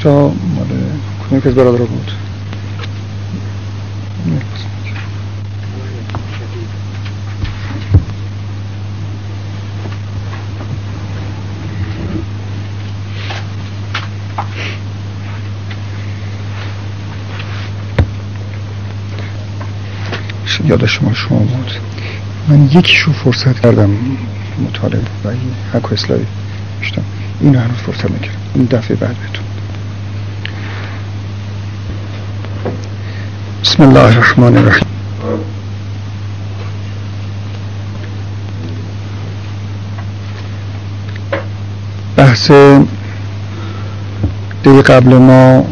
تا مال کدوم که از برادرها بود؟ یاد شما بود. من یکیشو فرصت کردم مطالعه و این حق و اصلاحی میشتم، اینو هنوز فرصت نکردم. این دفعه بعد بهتون. بسم الله الرحمن الرحیم. بحث دیگه قبل ما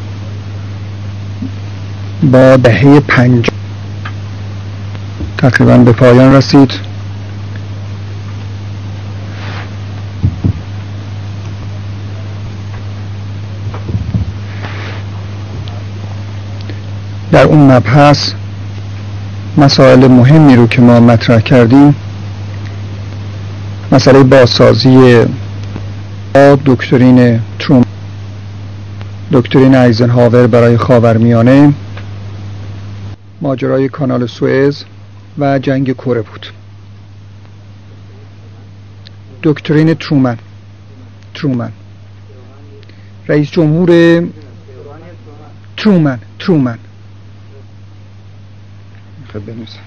با دهه 50 تقریبا به پایان رسید. در اون مبحث مسائل مهمی رو که ما مطرح کردیم، مسئله بازسازی دکترین ترومن، دکترین آیزنهاور برای خاورمیانه، ماجرای کانال سوئز و جنگ کره بود. دکترین ترومن رئیس جمهور ترومن خب بنویسم.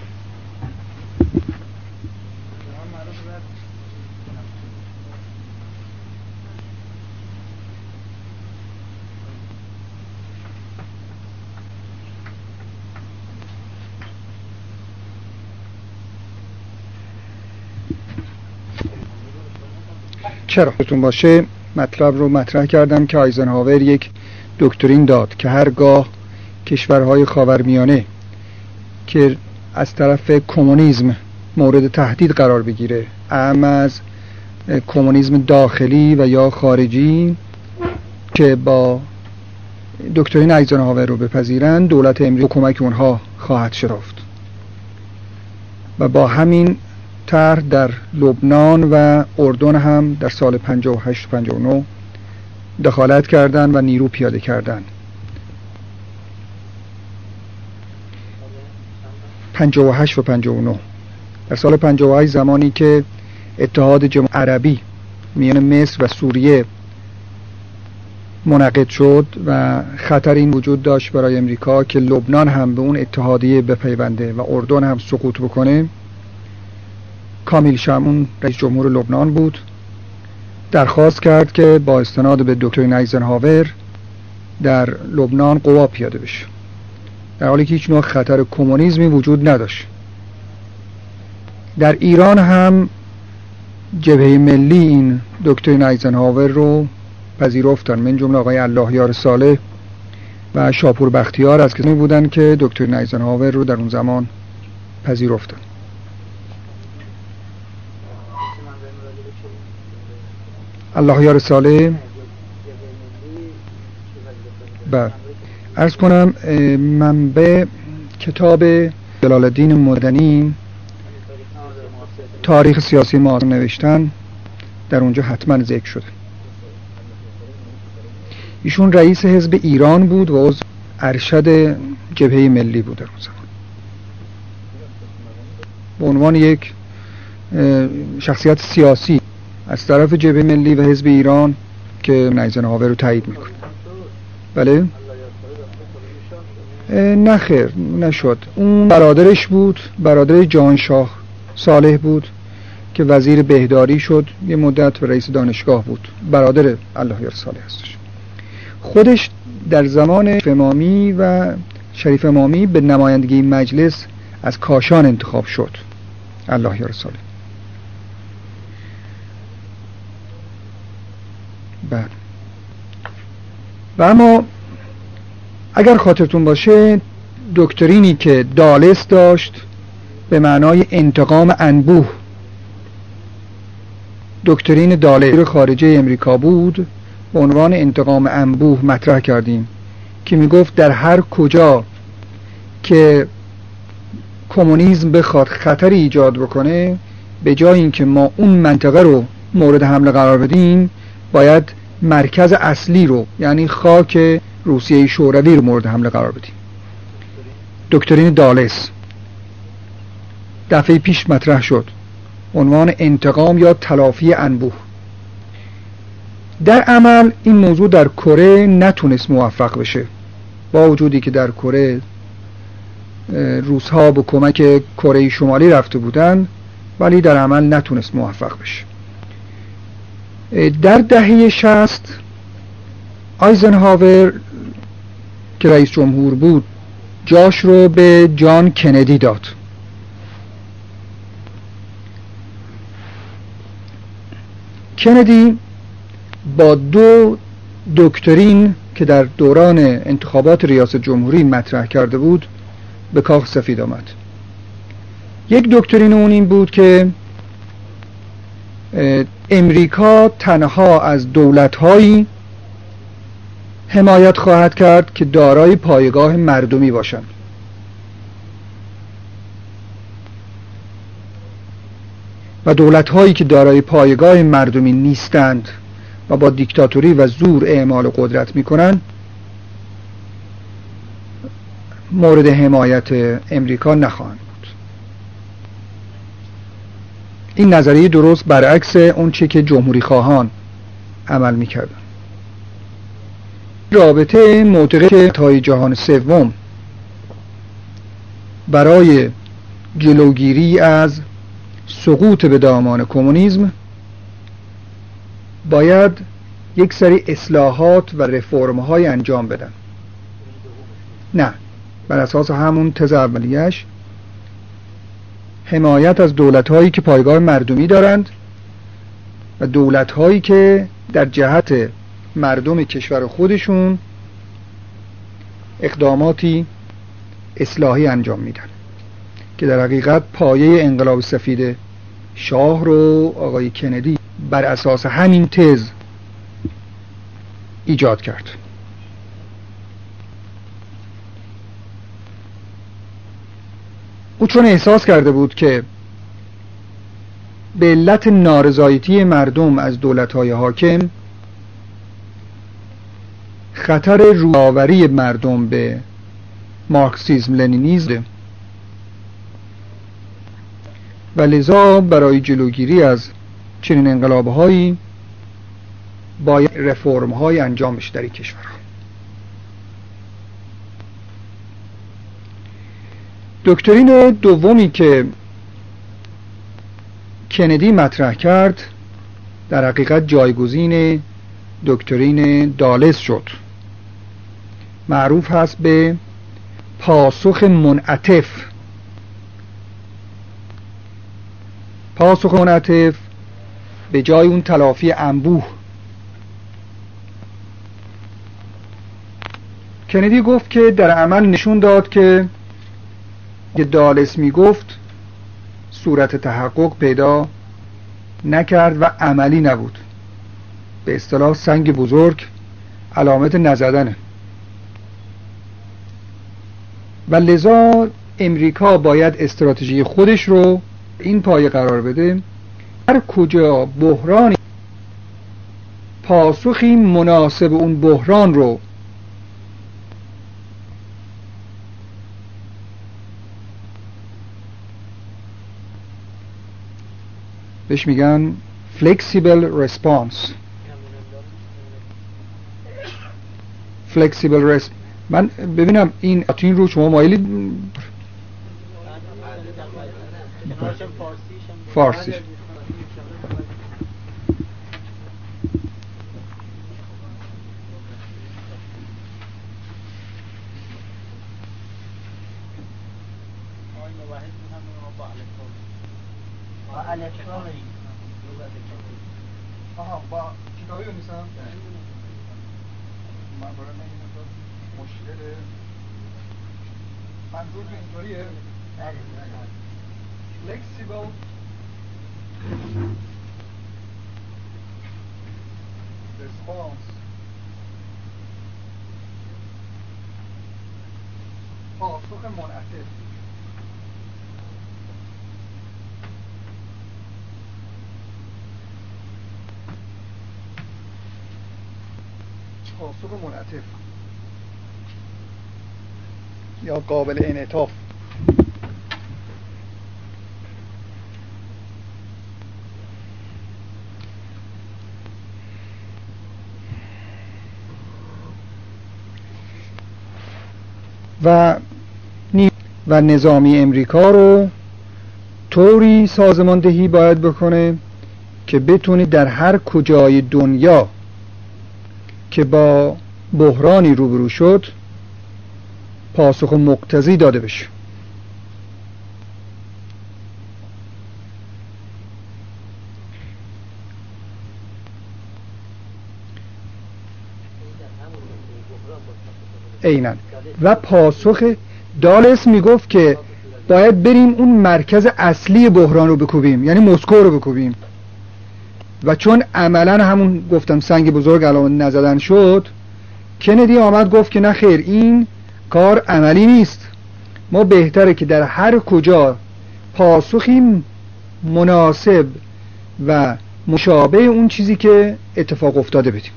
چرا بهتون باشه مطلب رو مطرح کردم که آیزنهاور یک دکترین داد که هرگاه کشورهای خاورمیانه که از طرف کمونیسم مورد تهدید قرار بگیره، اعم از کمونیسم داخلی و یا خارجی، که با دکترین آیزنهاور رو بپذیرن، دولت امریکا کمک اونها خواهد شرافت. و با همین طرح در لبنان و اردن هم در سال 58 و 59 دخالت کردند و نیرو پیاده کردند. 58 و 59 در سال 58 زمانی که اتحاد جمهوری عربی میان مصر و سوریه منعقد شد و خطر این وجود داشت برای امریکا که لبنان هم به اون اتحادیه بپیونده و اردن هم سقوط بکنه، کامیل شمعون رئیس جمهور لبنان بود، درخواست کرد که با استناد به دکترین آیزنهاور در لبنان قوا پیاده بشه، در حالی که هیچ نوع خطر کمونیسمی وجود نداشت. در ایران هم جبهه ملی این دکترین آیزنهاور رو پذیرفتن، من جمله آقای اللهیار صالح و شاپور بختیار از کسانی بودن که دکترین آیزنهاور رو در اون زمان پذیرفتن. اللهیار صالح بله عرض کنم منبع کتاب جلال الدین مدنی تاریخ سیاسی معاصر نوشتن، در اونجا حتما ذکر شده. ایشون رئیس حزب ایران بود و عضو ارشد جبهه ملی بود در اون زمان، به عنوان یک شخصیت سیاسی از طرف جبهه ملی و حزب ایران که آیزنهاور رو تایید میکنه. بله؟ نه خیر نشد. اون برادرش بود، برادر جهانشاه صالح بود که وزیر بهداری شد، یه مدت رئیس دانشگاه بود، برادر اللهیار صالح هستش. خودش در زمان امامی و شریف امامی به نمایندگی مجلس از کاشان انتخاب شد اللهیار صالح. بله. و اما اگر خاطرتون باشه دکترینی که دالس داشت به معنای انتقام انبوه، دکترین دالس خارجه امریکا بود، به عنوان انتقام انبوه مطرح کردیم که میگفت در هر کجا که کمونیسم بخواد خطری ایجاد بکنه، به جای اینکه ما اون منطقه رو مورد حمله قرار بدیم، باید مرکز اصلی رو، یعنی خاک روسیه شوروی رو مورد حمله قرار بدیم. دکترین دالس دفعه پیش مطرح شد، عنوان انتقام یا تلافی انبوه. در عمل این موضوع در کره نتونست موفق بشه، با وجودی که در کره روس‌ها به کمک کره شمالی رفته بودن، ولی در عمل نتونست موفق بشه. در دهه 60 آیزنهاور که رئیس جمهور بود جاش رو به جان کندی داد. کندی با دو دکترین که در دوران انتخابات ریاست جمهوری مطرح کرده بود به کاخ سفید آمد. یک دکترین اون این بود که امریکا تنها از دولت‌هایی حمایت خواهد کرد که دارای پایگاه مردمی باشند و دولت‌هایی که دارای پایگاه مردمی نیستند و با دیکتاتوری و زور اعمال قدرت می‌کنند مورد حمایت امریکا نخواهند بود. این نظریه درست برعکس اون چه که جمهوری خواهان عمل می‌کردند. رابطه معتقد که جهان سوم برای جلوگیری از سقوط به دامان کمونیسم باید یک سری اصلاحات و رفرم‌های انجام بدن. نه، بر اساس همون تز اولیش حمایت از دولت‌هایی که پایگاه مردمی دارند و دولت‌هایی که در جهت مردم کشور خودشون اقداماتی اصلاحی انجام میدن که در حقیقت پایه انقلاب سفید شاه رو آقای کندی بر اساس همین تز ایجاد کرد. او چون احساس کرده بود که به علت نارضایتی مردم از دولت‌های حاکم خطر روآوری مردم به مارکسیسم لنینیسم و لذا برای جلوگیری از چنین انقلاب‌هایی باید رفرم‌های انجام بشه در این کشورها. دکترین دومی که کندی مطرح کرد در حقیقت جایگزین دکترین دالس شد. معروف هست به پاسخ منعطف. پاسخ منعطف به جای اون تلافی انبوه. کندی گفت که در عمل نشون داد که دالس می گفت صورت تحقق پیدا نکرد و عملی نبود. به اصطلاح سنگ بزرگ علامت نزدنه و لذا امریکا باید استراتژی خودش رو این پایه قرار بده هر کجا بحرانی پاسخی مناسب اون بحران رو بهش میگن flexible response. من ببینم این رو شما مایلید فارسی با کتابی بنویسم من برای نمیدونم مشکل منظور اینطوریه flexible response پاسخ منعطف. پاسخ منعطف یا قابل انعطاف. و نظامی امریکا رو طوری سازماندهی باید بکنه که بتونه در هر کجای دنیا که با بحرانی روبرو شد پاسخ مقتضی داده بشه. عیناً. و پاسخ دالس میگفت که باید بریم اون مرکز اصلی بحران رو بکوبیم، یعنی مسکو رو بکوبیم. و چون عملا همون گفتم سنگ بزرگ علامت نزدن شد، کندی آمد گفت که نه خیر، این کار عملی نیست، ما بهتره که در هر کجا پاسخی مناسب و مشابه اون چیزی که اتفاق افتاده بدیم.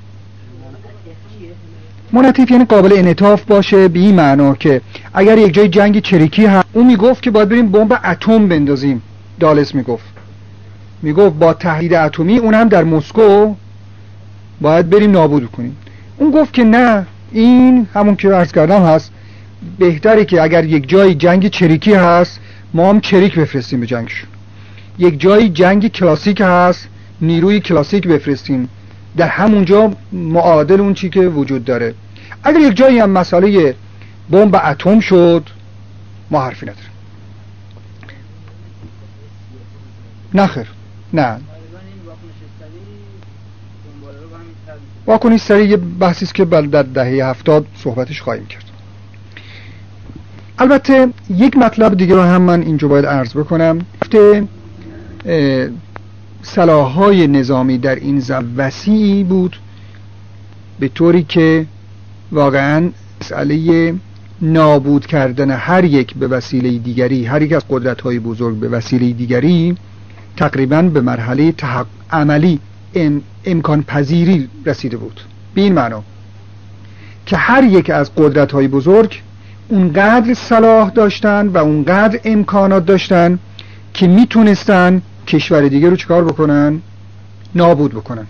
منعطف یعنی قابل انعطاف باشه، به این معنا که اگر یک جای جنگ چریکی هست، اون میگفت که باید بریم بمب اتم بندازیم. دالس میگفت با تهدید اتمی اون هم در مسکو باید بریم نابود کنیم. اون گفت که نه، این همون که عرض کردم هست، بهتره که اگر یک جای جنگ چریکی هست ما هم چریک بفرستیم به جنگشون، یک جای جنگ کلاسیک هست نیروی کلاسیک بفرستیم، در همونجا معادل اون چی که وجود داره. اگر یک جایی هم مسئله بمب اتم شد ما حرفی نداریم. نخیر، نه، واکنش سریع یه بحثی است که در دهه 70 صحبتش خواهیم کرد. البته یک مطلب دیگه رو هم من اینجا باید عرض بکنم. سلاح‌های نظامی در این زمان وسیعی بود، به طوری که واقعاً مسئله نابود کردن هر یک به وسیله دیگری، هر یک از قدرت‌های بزرگ به وسیله دیگری، تقریباً به مرحله عملی امکان پذیری رسیده بود. به این معنا که هر یک از قدرت‌های بزرگ اونقدر سلاح داشتن و اونقدر امکانات داشتن که میتونستن کشور دیگه رو چکار بکنن؟ نابود بکنن.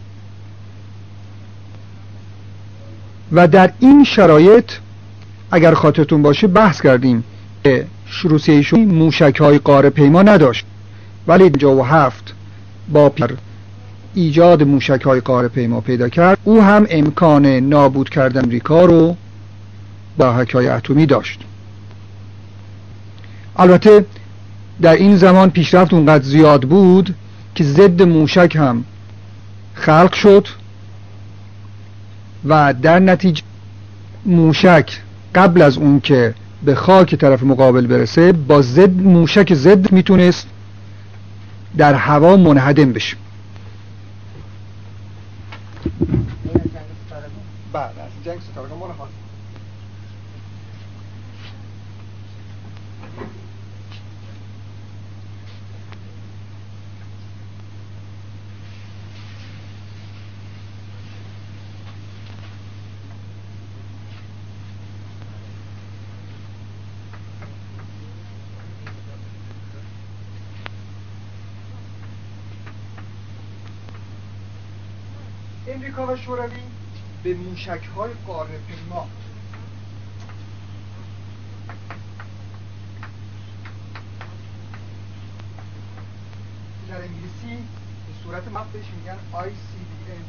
و در این شرایط اگر خاطرتون باشه بحث کردیم که روسیه ایشون موشک‌های قاره پیما نداشت، ولی 57 با ایجاد موشک‌های قاره پیما پیدا کرد. او هم امکان نابود کردن امریکا رو با موشک‌های اتمی داشت. البته در این زمان پیشرفت اونقدر زیاد بود که ضد موشک هم خلق شد و در نتیجه موشک قبل از اون که به خاک طرف مقابل برسه با موشک ضد میتونست در هوا منهدم بشه. بعد از جنگ ستاره منهدم. امریکا و شوروی به موشک‌های قاره پیما در انگلیسی به صورت مپ بهش میگن ICBM،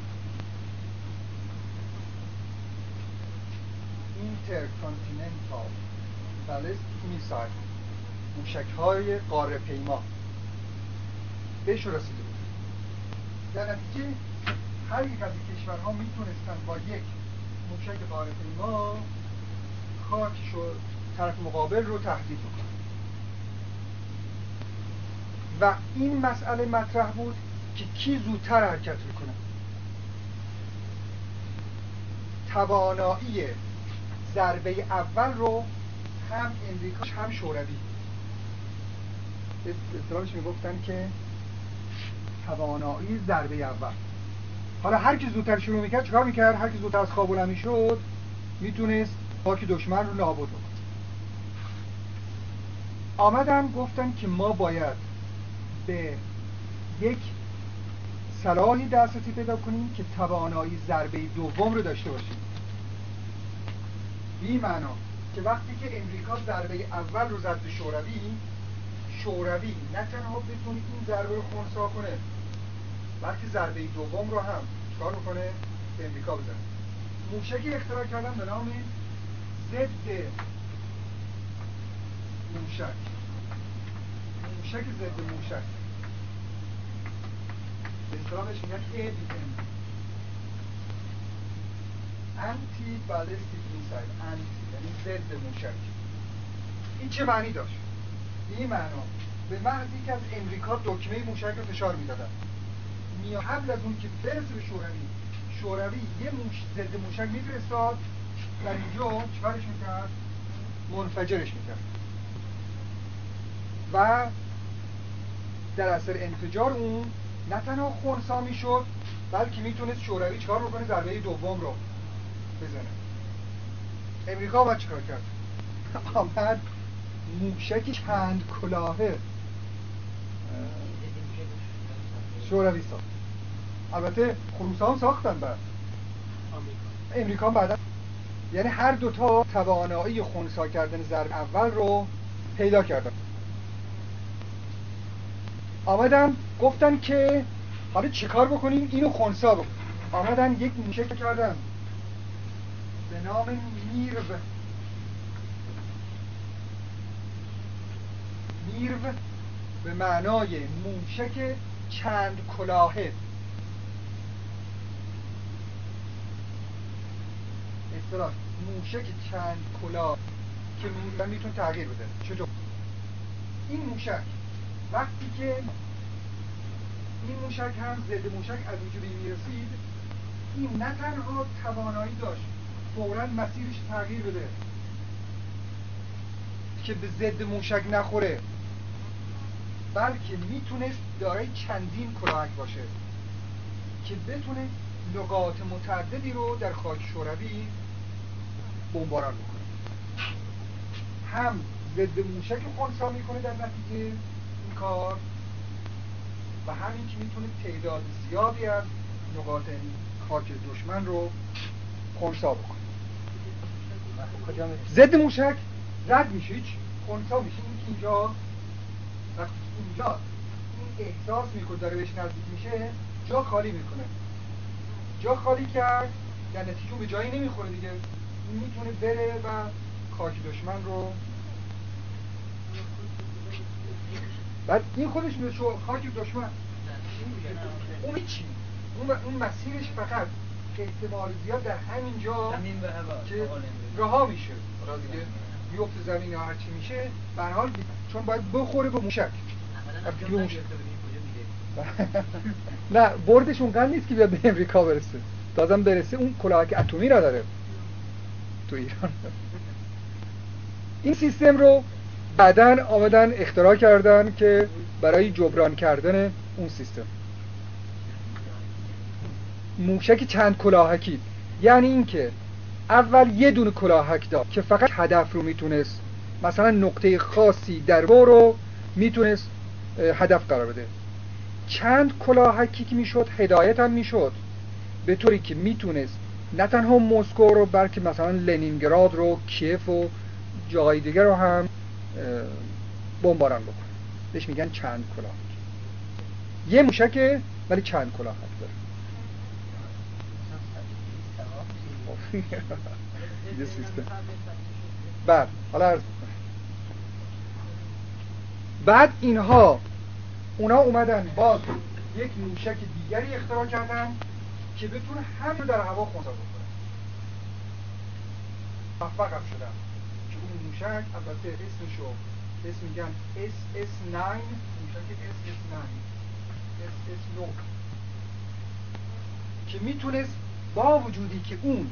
Intercontinental Ballistic Missile، موشک‌های قاره پیما بهش رسیده بود. در نتیجه هر یک از این کشورها میتونستن با یک موشک قاره پیما خاکش و طرف مقابل رو تهدید بکنن. و این مسئله مطرح بود که کی زودتر حرکت میکنه. توانایی ضربه اول رو هم امریکا هم شوروی به اصطلاحش میگفتن که توانایی ضربه اول. حالا هر کی زودتر شروع میکرد چیکار میکرد؟ هر کی زودتر از خواب بلند میشد میتونست خاک دشمن رو نابود بکنه. آمدن گفتن که ما باید به یک صلاحی دسترسی پیدا کنیم که توانایی ضربه دوم رو داشته باشیم. به این معنا که وقتی که امریکا ضربه اول رو زد به شوروی نه تنها بتونه این ضربه رو خنثی کنه، بلکه ضربه دوم رو هم چکار میکنه؟ به امریکا بزنه. موشکی اختراع کردن به نام ضد موشک. موشک ضد موشک به اصطلاح بهش میگن ABM، Anti Ballistic Missile، یعنی ضد موشک. این چه معنی داشت؟ این معنا به محضی که از امریکا دکمه موشک رو فشار میدادن، قبل از اون که برسه به شوروی یه ضد موشک میفرستاد در اینجا، چیکارش میکرد؟ منفجرش میکرد و در اثر انفجار اون نه تنها خنثی میشد بلکه میتونست شوروی چیکار بکنه؟ ضربه دوم رو بزنه. امریکا آمد چیکار کرد؟ آمد موشک چند کلاهه شوروی ساخت. البته خروس‌ها هم ساختن بعد امریکا بعد، یعنی هر دوتا توانایی خنثی کردن ضربه اول رو پیدا کردن. آمدن گفتن که حالا چیکار بکنیم اینو خنثی بکنیم. آمدن یک موشک کردن به نام میرو به معنای موشک چند کلاهه. اصطلاح موشک چند کلاه که میتونه تغییر بده. چطور؟ این موشک وقتی که این موشک هم ضد موشک از اینجا به این میرسید، این نه تنها توانایی داشت فوراً مسیرش تغییر بده که به ضد موشک نخوره، بلکه میتونست دارای چندین کلاهک باشه که بتونه نقاط متعددی رو در خاک شوروی بمباران بکنه. هم ضد موشک خنثی میکنه در نتیجه این کار و همین که میتونه تعداد زیادی از نقاط خاک دشمن رو خنثی بکنه. ضد موشک رد میشه، هیچ خنثی میشه. این که اینجا این احساس میکنه داره بهش نزدیک میشه، جا خالی میکنه. جا خالی کرد در نتیجه به جایی نمیخوره دیگه، این میتونه بره و خاک دشمن رو بعد این خودش میشه خاک دشمن اون چی؟ اون مسیرش فقط احتمال زیاد در همین جا که رها میشه، دیگه بیفت زمین یا هر چی میشه، به هر حال چون باید بخوره به موشک. نه بردش اونقدر نیست که بیاد به امریکا برسه، تازم برسه اون کلاهک اتمی را داره تو ایران. این سیستم رو بعداً آمدن اختراع کردن که برای جبران کردن اون سیستم موشک چند کلاهکی، یعنی این که اول یه دونه کلاهک داشت که فقط هدف رو میتونست مثلا نقطه خاصی در رو میتونست هدف قرار بده. چند کلاهکی که میشد هدایت هم میشد به طوری که میتونست نه تنها مسکو رو بلکه مثلا لنینگراد رو، کیف و جای دیگر رو هم بمباران بکنه. بهش میگن چند کلاهک. یه موشکه ولی چند کلاهک داره. یه سیستم. بعد حالا عرض میکنم. بعد اونا اومدن باز یک موشک دیگری اختراع کردن که بتونه همین رو در هوا خنثی بکنه. موفق هم شدن که اون موشک البته اسم میگن SS9، موشک SS9 که میتونست با وجودی که اون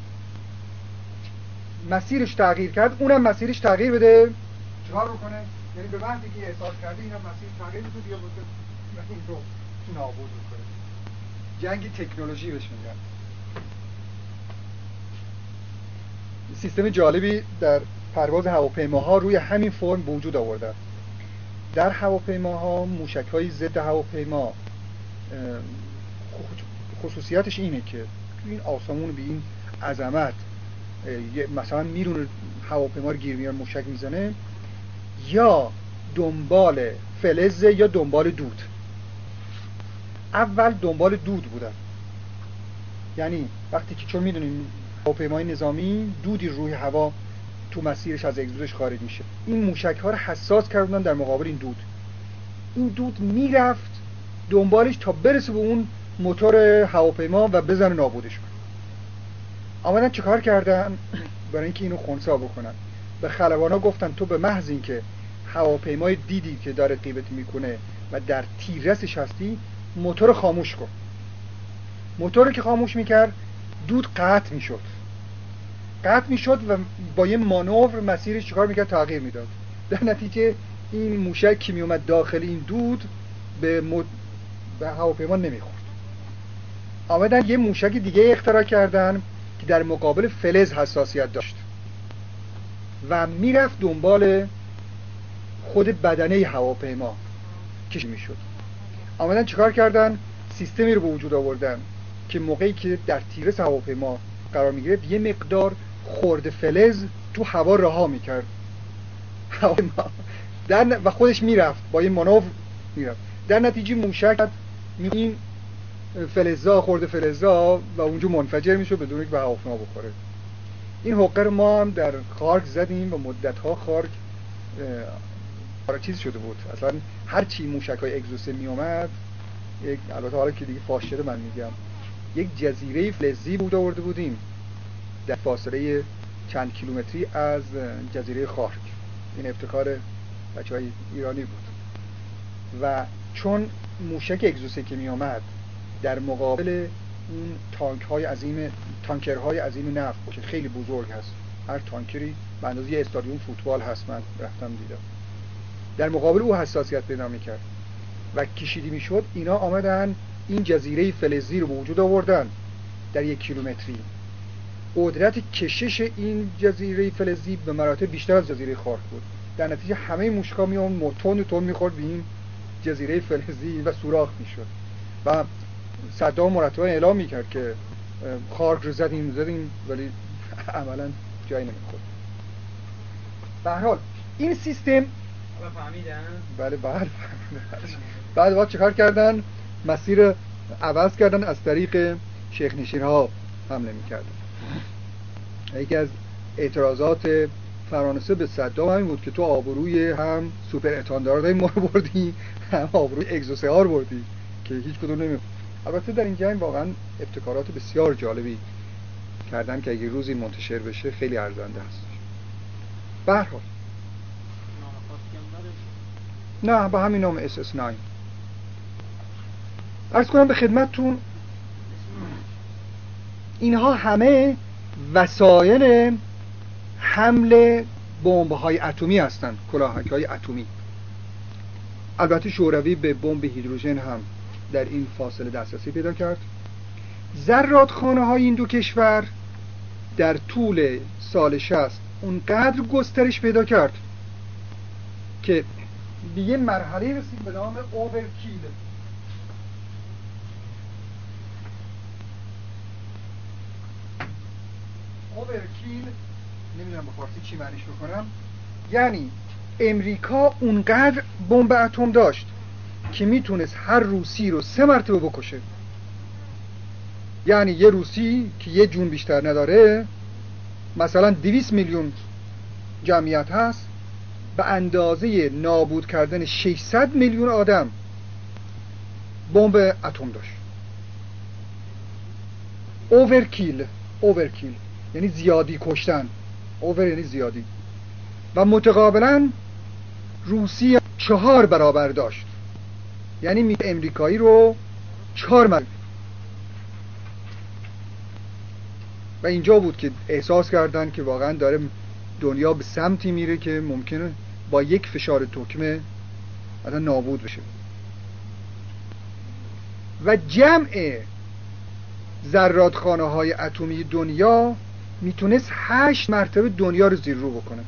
مسیرش تغییر کرد اونم مسیرش تغییر بده. چهار رو کنه، یعنی به وقتی که احساس کرده اینم مسیرش تغییر بده بیا بکنه این رو نابود بکنه. جنگ تکنولوژی بهش میگن. سیستم جالبی در پرواز هواپیماها روی همین فرم به وجود آوردن. در هواپیماها موشک‌های ضد هواپیما خصوصیتش اینه که این آسمون به این عظمت مثلا میرونه هواپیما رو گیر میاره، موشک میزنه، یا دنبال فلز یا دنبال دود. اول دنبال دود بودن، یعنی وقتی که چون میدونیم هواپیمای نظامی دودی روی هوا تو مسیرش از اگزوزش خارج میشه، این موشک ها رو حساس کردن در مقابل این دود. این دود میرفت دنبالش تا برسه به اون موتور هواپیما و بزنه نابودش کنه. آمدن چیکار کردن؟ برای اینکه اینو خنثی بکنن، به خلبانا گفتن تو به محض اینکه هواپیمای دیدی که داره غیبت میکنه و در تیررسش هستی، موتور خاموش کن. موتور که خاموش میکرد دود قطع میشد و با یه مانور مسیرش چیکار میکرد؟ تغییر میداد. در نتیجه این موشک که میومد داخل این دود به هواپیما نمیخورد. آمدن یه موشک دیگه اختراع کردن که در مقابل فلز حساسیت داشت و میرفت دنبال خود بدنه هواپیما کش میشد. آمدن چیکار کردن؟ سیستمی رو به وجود آوردن که موقعی که در تیررس هواپیما قرار میگرفت یه مقدار خرد فلز تو هوا رها میکرد و خودش میرفت با یه مانور میرفت. در نتیجه موشک این فلزا، خرد فلزا و اونجا منفجر میشه بدون اینکه به هواپیما بخوره. این حقه رو ما هم در خارک زدیم و مدت‌ها خارک چیز شده بود. اصلا هر چی موشک‌های اگزوسه میومد، البته حالا که دیگه فاش شده من میگم، یک جزیره فلزی بود آورده بودیم در فاصله چند کیلومتری از جزیره خارک. این ابتکار بچه‌های ایرانی بود و چون موشک اگزوسه که میومد در مقابل اون تانکرهای عظیم نفت که خیلی بزرگ هست، هر تانکری به اندازه یه استادیوم فوتبال هست، من رفتم دیدم، در مقابل او حساسیت پیدا میکرد و کشیده میشد. اینا آمدن این جزیره فلزی رو به وجود آوردن در 1 کیلومتری. قدرت کشش این جزیره فلزی به مراتب بیشتر از جزیره خارک بود. در نتیجه همه موشکا میون تون میخورد به این جزیره فلزی و سوراخ میشد و صدام مرتبا اعلام میکرد که خارک رو زدیم ولی عملا جایی نمیخورد. به هر حال این سیستم فهمیدن؟ بله بعد وقت چیکار کردن؟ مسیر عوض کردن، از طریق شیخ نشین‌ها حمله میکردن. یکی از اعتراضات فرانسه به صدام همین بود که تو آبروی هم سوپر اتاندارهای ما رو بردی، هم آبروی اگزوسه ها رو بردی که هیچ کدوم نمیخورد. البته در این جنگ واقعا ابتکارات بسیار جالبی کردن که اگه روزی منتشر بشه خیلی ارزنده هست. به هر حال نه، با همین نام SS9. عرض کنم به خدمتتون اینها همه وسایل حمل بمب‌های اتمی هستند، کلاهک‌های اتمی. البته شوروی به بمب هیدروژن هم در این فاصله دسترسی پیدا کرد. زرادخانه‌های این دو کشور در طول سال 60 اونقدر گسترش پیدا کرد که به یه مرحله رسید به نام اوورکیل. اوورکیل نمیدونم به فارسی چی معنیش بکنم، یعنی امریکا اونقدر بمب اتم داشت که میتونست هر روسی رو 3 مرتبه بکشه. یعنی یه روسی که یه جون بیشتر نداره، مثلا 200 میلیون جمعیت هست، به اندازه نابود کردن 600 میلیون آدم بمب اتم داشت. اوورکیل یعنی زیادی کشتن، اوور یعنی زیادی، و متقابلا روسیه 4 برابر داشت، یعنی امریکایی رو 4 مرتبه. و اینجا بود که احساس کردن که واقعا داره دنیا به سمتی میره که ممکنه با یک فشار تکمه اصلا نابود بشه. و جمع زرادخانه های اتمی دنیا میتونست 8 مرتبه دنیا رو زیر رو بکنه.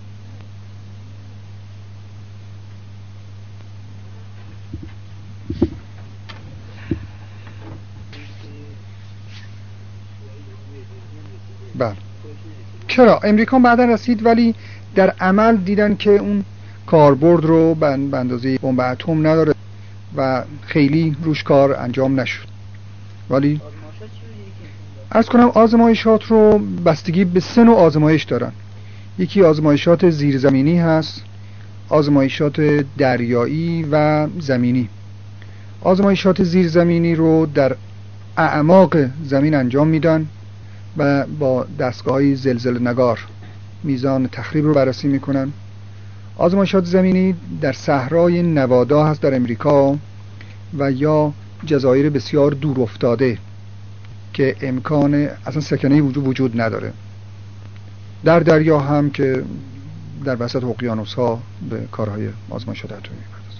بله. چرا؟ امریکا بعداً رسید ولی در عمل دیدن که اون کاربرد رو به اندازه بمب اتم نداره و خیلی روش کار انجام نشد. ولی عرض کنم آزمایشات رو بستگی به 3 نوع آزمایش دارن. یکی آزمایشات زیرزمینی هست، آزمایشات دریایی و زمینی. آزمایشات زیرزمینی رو در اعماق زمین انجام میدن و با دستگاه‌های زلزله نگار میزان تخریب رو بررسی میکنن. آزمایشات زمینی در صحرای نوادا هست در امریکا و یا جزایر بسیار دور افتاده که امکان اصلا سکنه وجود نداره. در دریا هم که در وسط اقیانوس ها به کارهای آزمایشات اتمی می‌پردازه.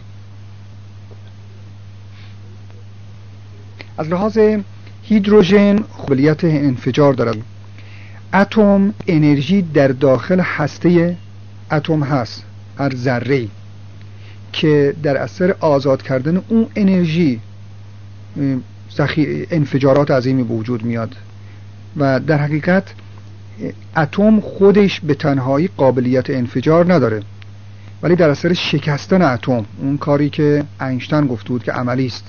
از لحاظ هیدروژن قابلیت انفجار دارد. اتم انرژی در داخل هسته اتم هست، هر ذره‌ای که در اثر آزاد کردن اون انرژی انفجارات عظیمی به وجود میاد و در حقیقت اتم خودش به تنهایی قابلیت انفجار نداره، ولی در اثر شکستن اتم، اون کاری که اینشتین گفته بود که عملی است،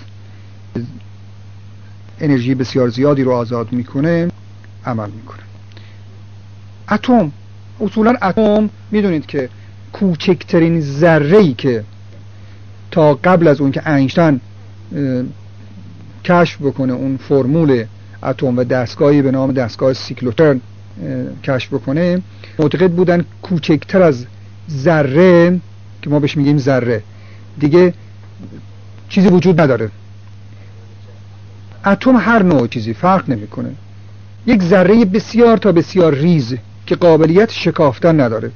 انرژی بسیار زیادی رو آزاد میکنه، عمل میکنه. اتم اصولا اتم میدونید که کوچکترین ذره‌ای که تا قبل از اون که اینشتین کشف بکنه اون فرمول اتم و دستگاهی به نام دستگاه سیکلوترن کشف بکنه، معتقد بودن کوچکتر از ذره که ما بهش میگیم ذره دیگه چیزی وجود نداره. اتم هر نوع چیزی فرق نمیکنه، یک ذره بسیار تا بسیار ریز که قابلیت شکافتن نداره.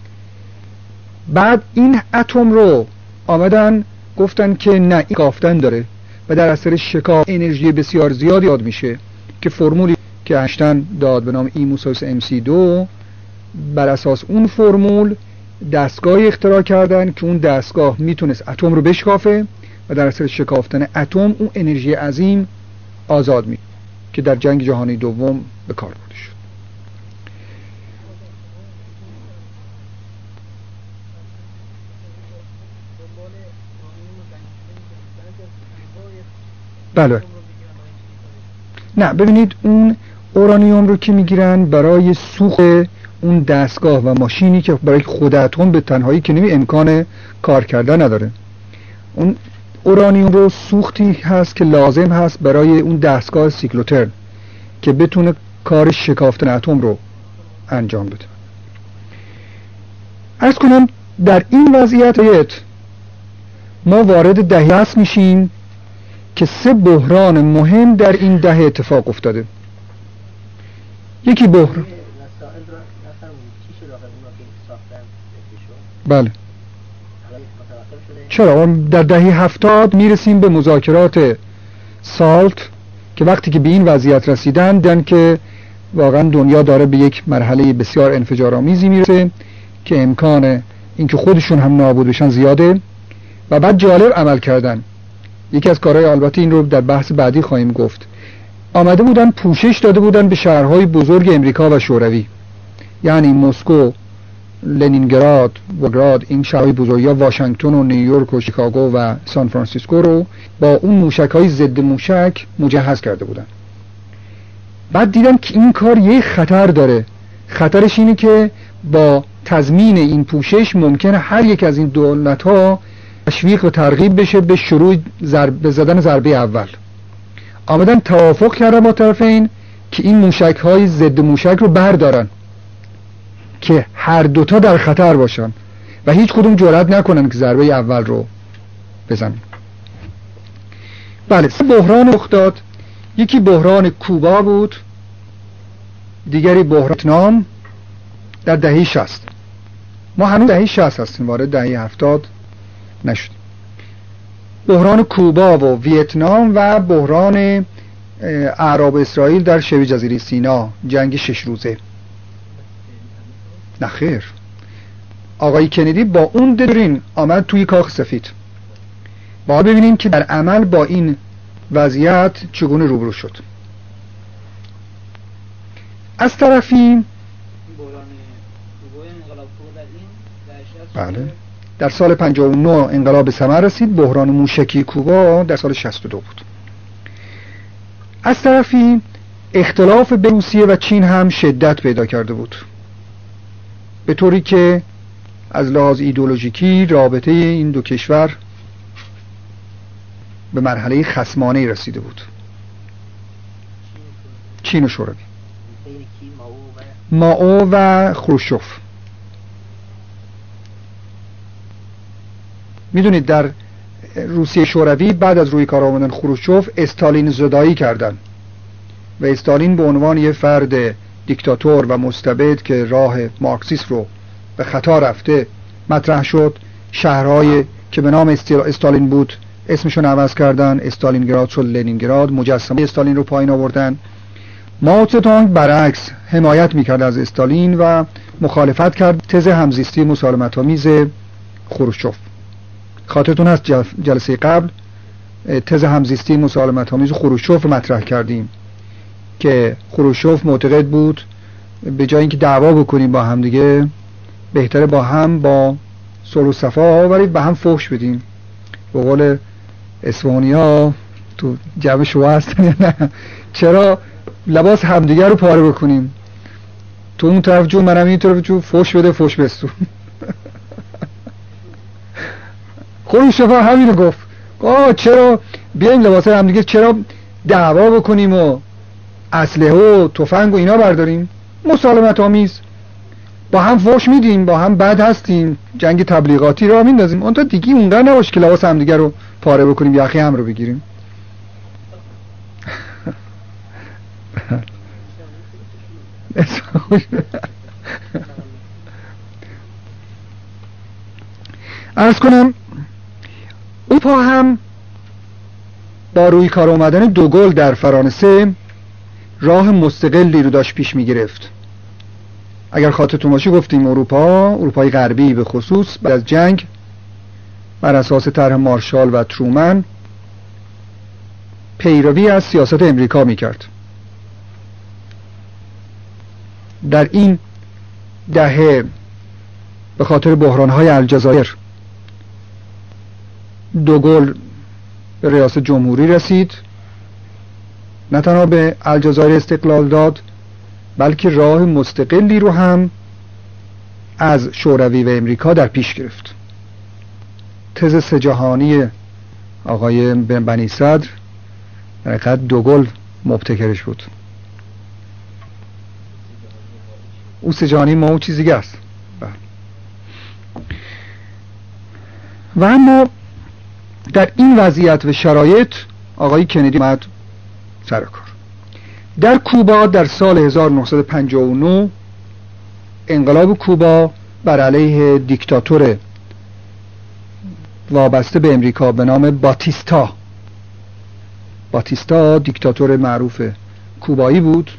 بعد این اتم رو آمدن گفتن که نه، این شکافتن داره و در اثر شکاف انرژی بسیار زیادی یاد میشه که فرمولی که اینشتین داد به نام E=mc²، بر اساس اون فرمول دستگاهی اختراع کردن که اون دستگاه میتونست اتم رو بشکافه و در اثر شکافتن اتم اون انرژی عظیم آزاد میشه که در جنگ جهانی دوم به کار برده شد. بله. نه ببینید، اون اورانیوم رو که میگیرن برای سوخت اون دستگاه و ماشینی که برای خود اتم به تنهایی که امکان کار کردن نداره، اون اورانیوم رو سوختی هست که لازم هست برای اون دستگاه سیکلوترن که بتونه کار شکافتن اتم رو انجام بده. عرض کنم در این وضعیت ما وارد دهه است میشیم که 3 بحران مهم در این دهه اتفاق افتاده. یکی بحران بله. چرا؟ در دهه 70 میرسیم به مذاکرات سالت که وقتی که به این وضعیت رسیدن دیدن که واقعا دنیا داره به یک مرحله بسیار انفجارآمیزی میرسه که امکان اینکه خودشون هم نابود بشن زیاده و بعد جالب عمل کردن. یکی از کارهای، البته این رو در بحث بعدی خواهیم گفت، آمده بودن پوشش داده بودن به شهرهای بزرگ امریکا و شوروی، یعنی مسکو، لنینگراد، وگراد، این شهرهای بزرگ، یا واشنگتن و نیویورک و شیکاگو و سان فرانسیسکو رو با اون موشک‌های ضد موشک مجهز کرده بودن. بعد دیدن که این کار یه خطر داره. خطرش اینه که با تضمین این پوشش ممکنه هر یک از این دولت‌ها تشویق و ترغیب بشه به شروع زدن ضربه اول. آمدن توافق کردن با طرفین که این موشک‌های ضد موشک رو بردارن که هر دوتا در خطر باشن و هیچ کدوم جرئت نکنن که ضربه اول رو بزنن. بله، 3 بحران رخ داد. یکی بحران کوبا بود، دیگری بحران ویتنام در دهه 60. ما هنوز دهه 60 هستیم، وارد دهه 70 نشد. بحران کوبا و ویتنام و بحران اعراب اسرائیل در شبه جزیره سینا، جنگ 6 روزه. نه خیر، آقای کندی با اون دکترین آمد توی کاخ سفید. باید ببینیم که در عمل با این وضعیت چگونه روبرو شد. از طرفی بله در سال 59 انقلاب به ثمر رسید. بحران موشکی کوبا در سال 62 بود. از طرفی اختلاف بین روسیه و چین هم شدت پیدا کرده بود، به طوری که از لحاظ ایدئولوژیکی رابطه این دو کشور به مرحله خصمانه رسیده بود. چین و شوروی، مائو و خروشچوف. میدونید در روسیه شوروی بعد از روی کار آمدن خروشچوف استالین زدایی کردن و استالین به عنوان یه فرد دیکتاتور و مستبد که راه مارکسیسم رو به خطا رفته مطرح شد. شهرهایی که به نام استالین بود اسمشون عوض کردن، استالینگراد شد لنینگراد. مجسمه استالین رو پایین آوردن. مائو تزه‌تونگ برعکس حمایت میکرد از استالین و مخالفت کرد تز همزیستی مسالمت‌آمیز خروشچوف. خاطرتون هست جلسه قبل تز همزیستی مسالمت‌آمیز خروشچوف مطرح کردیم که خروشچوف معتقد بود به جای اینکه دعوا بکنیم با هم دیگه بهتره با هم با صلح و صفا آورید به هم فحش بدیم. به قول اصفهانی‌ها تو جمع شما هستن یا نه، چرا لباس همدیگه رو پاره بکنیم؟ تو اون طرف جو منم این طرف جو، فحش بده فحش بستون. خروشچوف همینو گفت، چرا بیایم لباس همدیگه، چرا دعوا بکنیم و اسلحه و تفنگ و اینا برداریم؟ مسالمت آمیز با هم فحش میدیم، با هم بد هستیم، جنگ تبلیغاتی را میندازیم. اون تا دیگه اونقدر نباشه که لباس همدیگه رو پاره بکنیم، یخی هم رو بگیریم. عرض کنم اروپا هم با روی کار آمدن دوگل در فرانسه راه مستقلی رو داشت پیش می گرفت. اگر خاطرتون باشه گفتیم اروپای غربی به خصوص بعد از جنگ بر اساس طرح مارشال و ترومن پیروی از سیاست امریکا می کرد. در این دهه به خاطر بحران‌های الجزایر دوگل به ریاست جمهوری رسید. نه تنها به الجزایر استقلال داد بلکه راه مستقلی رو هم از شوروی و امریکا در پیش گرفت. تز سه جهانی آقای بنی صدر در حقیقت دوگل مبتکرش بود. او سه جهانی ما اون چیزی است. و اما در این وضعیت و شرایط آقای کندی اومد سر کار. در کوبا در سال 1959 انقلاب کوبا بر علیه دیکتاتور وابسته به امریکا به نام باتیستا دیکتاتور معروف کوبایی بود.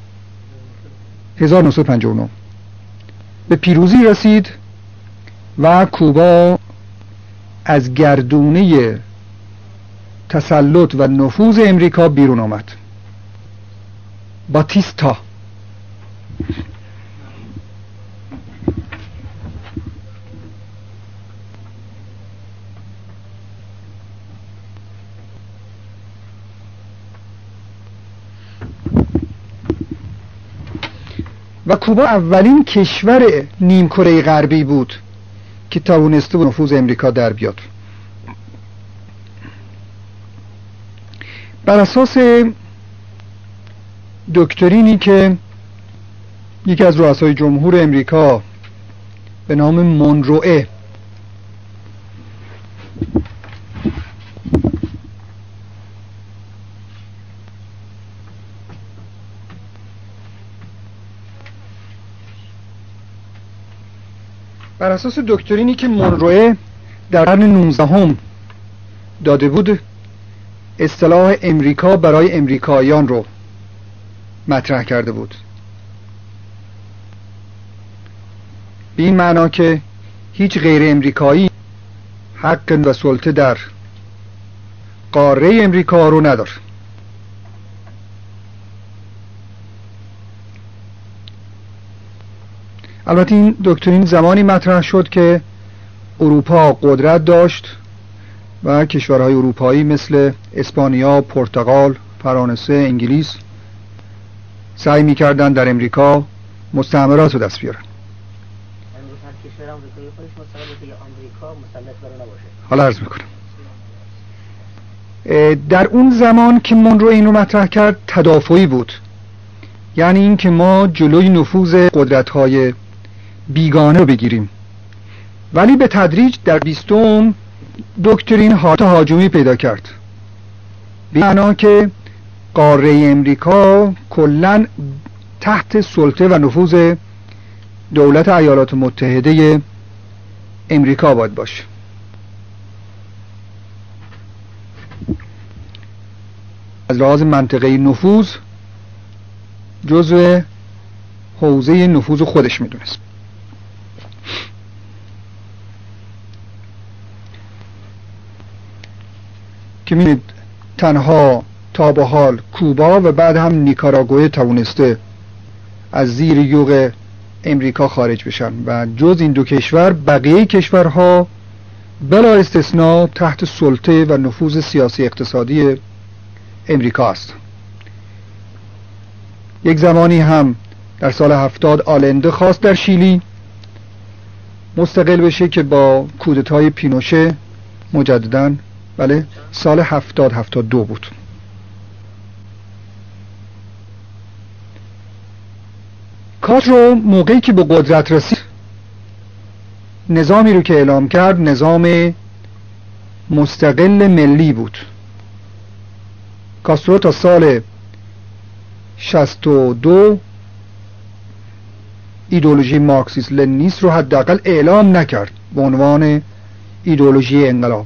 1959 به پیروزی رسید و کوبا از گردونه تسلط و نفوذ امریکا بیرون آمد. باتیستا و کوبا اولین کشور نیمکره غربی بود که توانسته به نفوذ امریکا در بیاد. بر اساس دکترینی که یکی از رؤسای جمهور امریکا به نام مونروه بر اساس دکترینی که مونروه در قرن 19 داده بود اصطلاح امریکا برای امریکاییان رو مطرح کرده بود، به این معنا که هیچ غیر امریکایی حق و سلطه در قاره امریکا رو نداره. البته این دکترین زمانی مطرح شد که اروپا قدرت داشت و کشورهای اروپایی مثل اسپانیا، پرتغال، فرانسه، انگلیس سعی می‌کردند در امریکا مستعمرات رو دست بیارن. حالا عرض میکنم در اون زمان که مونرو این رو مطرح کرد تدافعی بود، یعنی این که ما جلوی نفوذ قدرت‌های بیگانه رو بگیریم، ولی به تدریج در 20م دکترین حالت هجومی پیدا کرد، به معنی که قاره امریکا کلاً تحت سلطه و نفوذ دولت ایالات متحده امریکا باید باشه. از لحاظ منطقه‌ای نفوذ جزء حوزه نفوذ خودش میدونست. که می‌بینید تنها تا به حال کوبا و بعد هم نیکاراگوئه توانسته از زیر یوغ امریکا خارج بشن و جز این دو کشور بقیه کشورها بلا استثناء تحت سلطه و نفوذ سیاسی اقتصادی امریکا است. یک زمانی هم در سال 70 آلنده خواست در شیلی مستقل بشه که با کودتای پینوشه مجدداً بله سال 70-72 بود. کاسترو موقعی که به قدرت رسید نظامی رو که اعلام کرد نظام مستقل ملی بود. کاسترو تا سال 62 ایدئولوژی مارکسیست لنینیست رو حداقل اعلام نکرد به عنوان ایدئولوژی انقلاب.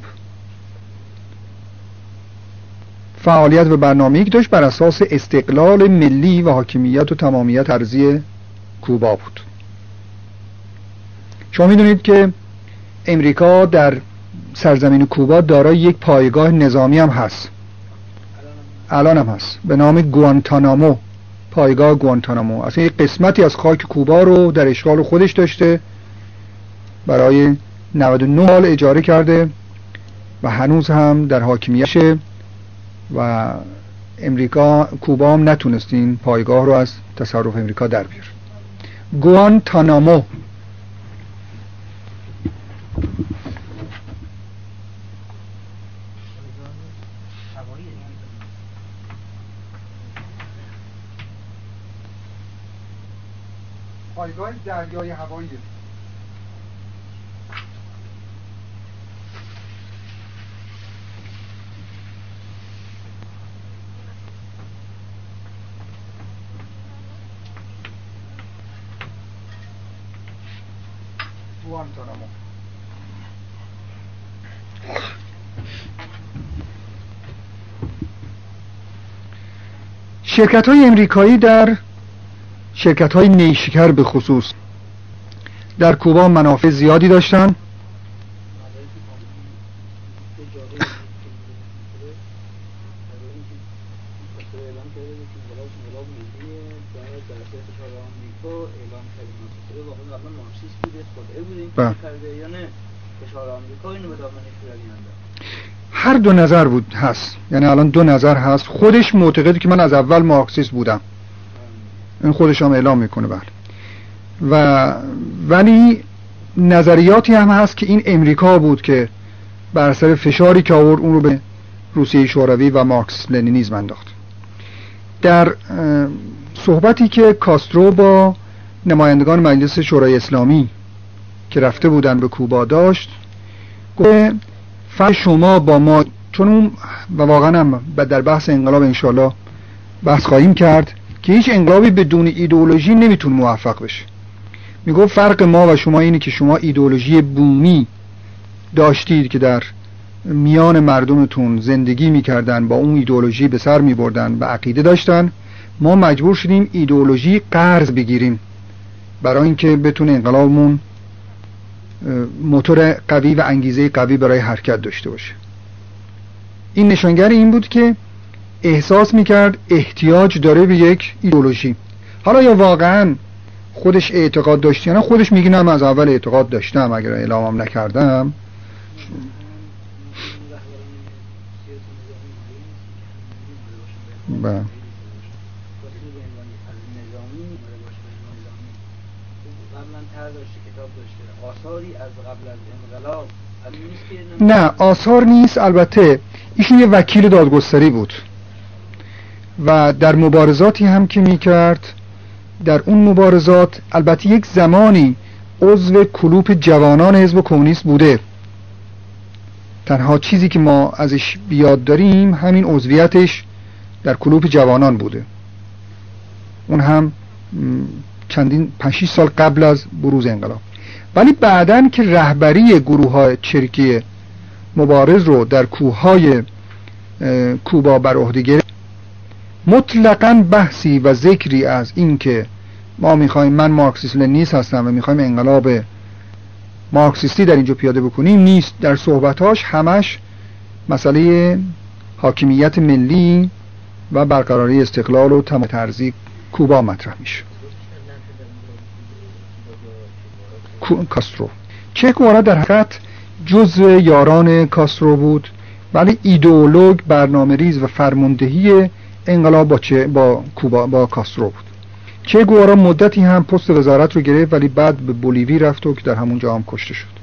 فعالیت و برنامه‌ای که داشت بر اساس استقلال ملی و حاکمیت و تمامیت ارضی کوبا بود. شما میدونید که امریکا در سرزمین کوبا دارای یک پایگاه نظامی هم هست، الان هم هست، به نام گوانتانامو، پایگاه گوانتانامو. اصلا یک قسمتی از خاک کوبا رو در اشغال خودش داشته، برای 99 سال اجاره کرده و هنوز هم در حاکمیتشه و امریکا کوبا هم نتونست این پایگاه رو از تصرف امریکا در بیاره. گوانتانامو. پایگاه دریای هوایی. گوانتانامو. شرکت‌های امریکایی در شرکت‌های نیشکر به خصوص در کوبا منافع زیادی داشتن. هر دو نظر بود هست، یعنی الان دو نظر هست. خودش معتقده که من از اول مارکسیست بودم، این خودش هم اعلام میکنه بله، ولی نظریاتی هم هست که این امریکا بود که بر اثر فشاری که آورد اون رو به روسیه شوروی و مارکس لنینیسم انداخت. در صحبتی که کاسترو با نمایندگان مجلس شورای اسلامی که رفته بودن به کوبا داشت، گفت فرق شما با ما، چون اون و واقعا هم در بحث انقلاب انشالله بحث خواهیم کرد که هیچ انقلابی بدون ایدئولوژی نمیتونه موفق بشه. میگفت فرق ما و شما اینه که شما ایدئولوژی بومی داشتید که در میان مردمتون زندگی میکردن، با اون ایدئولوژی به سر میبردن و عقیده داشتن، ما مجبور شدیم ایدئولوژی قرض بگیریم برای اینکه بتونه انقلابمون موتور قوی و انگیزه قوی برای حرکت داشته باشه. این نشانگر این بود که احساس میکرد احتیاج داره به یک ایدئولوژی. حالا یا واقعا خودش اعتقاد داشت یا نه، خودش میگه نه من از اول اعتقاد داشتم، اگر اعلامم نکردم. بله. نه آثار نیست، البته ایشون یه وکیل دادگستری بود و در مبارزاتی هم که میکرد، در اون مبارزات البته یک زمانی عضو کلوپ جوانان حزب کمونیست بوده. تنها چیزی که ما ازش بیاد داریم همین عضویتش در کلوپ جوانان بوده، اون هم چندین 5-6 سال قبل از بروز انقلاب. ولی بعدن که رهبری گروه‌های چریکی مبارز رو در کوههای کوبا بر عهده گرفت، مطلقاً بحثی و ذکری از این که ما میخوایم، من مارکسیست لنینیست هستم و میخوایم انقلاب مارکسیستی در اینجا پیاده بکنیم نیست. در صحبتاش همش مسئله حاکمیت ملی و برقراری استقلال و تمام ترزی کوبا مطرح میشه. کاسترو، چه گوارا در حقیقت جزء یاران کاسترو بود، ولی ایدئولوگ، برنامه‌ریز و فرماندهی انقلاب با کوبا با کاسترو بود. چه گوارا مدتی هم پست وزارت رو گرفت ولی بعد به بولیوی رفت و که در همونجا هم کشته شد.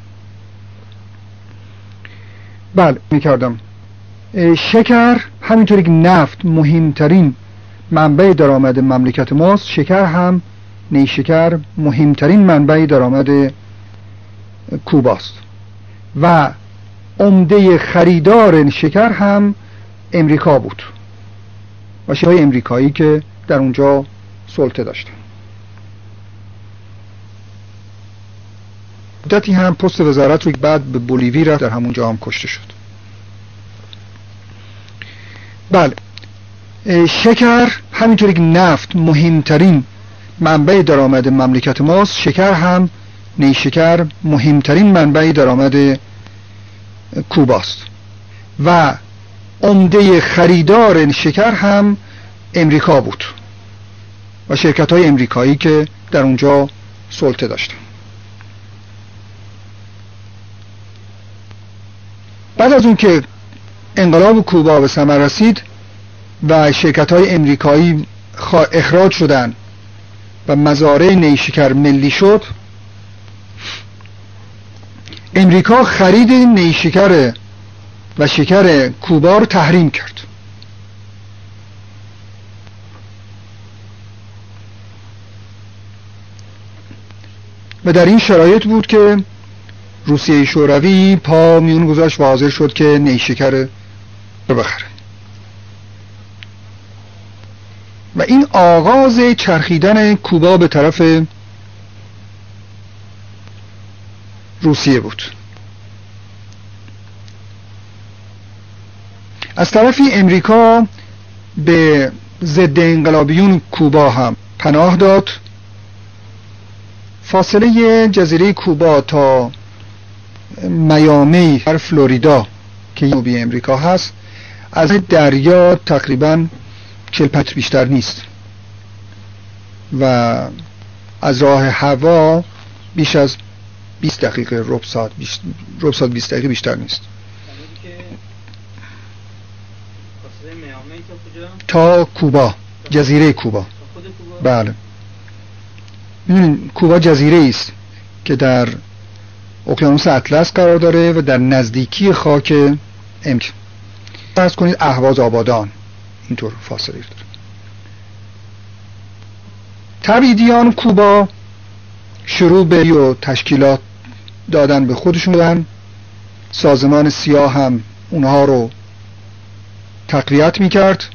بله میکردم. شکر همینطوری که نفت مهمترین منبع درآمد مملکت ماست، شکر هم، نیشکر مهمترین منبع درآمد کوباست و عمده خریدار شکر هم امریکا بود و شرکت‌های امریکایی که در اونجا سلطه داشتن. مدتی هم پست وزارت رو بعد به بولیوی رفت، در همونجا هم کشته شد. بله، شکر همینطوری که نفت مهمترین منبع درآمد مملکت ماست، شکر هم، نیشکر مهمترین منبع درآمد کوباست و عمده خریدار شکر هم امریکا بود و شرکت‌های امریکایی که در اونجا سلطه داشتن. بعد از اون که انقلاب کوبا به ثمر رسید و شرکت‌های امریکایی اخراج شدن و مزارع نیشکر ملی شد، امریکا خرید نیشکر و شکر کوبا رو تحریم کرد. و در این شرایط بود که روسیه شوروی پا میون گذاشت و حاضر شد که نیشکر رو بخره. و این آغاز چرخیدن کوبا به طرف روسیه بود. از طرفی امریکا به ضد انقلابیون کوبا هم پناه داد. فاصله جزیره کوبا تا میامی در فلوریدا که جنوبی امریکا هست از دریا تقریباً 40 بیشتر نیست و از راه هوا بیش از 20 دقیقه ربع ساعت 20 دقیقه بیشتر نیست. تا کوبا، جزیره کوبا. بله، می‌دونین کوبا جزیره است که در اقیانوس اطلس قرار داره و در نزدیکی خاک امریکا. فرض کنید اهواز آبادان اینطور فاصله داره. تبعیدیان کوبا شروع به تشکیلات دادن به خودشون دادن. سازمان سیاه هم اونها رو تقویت میکرد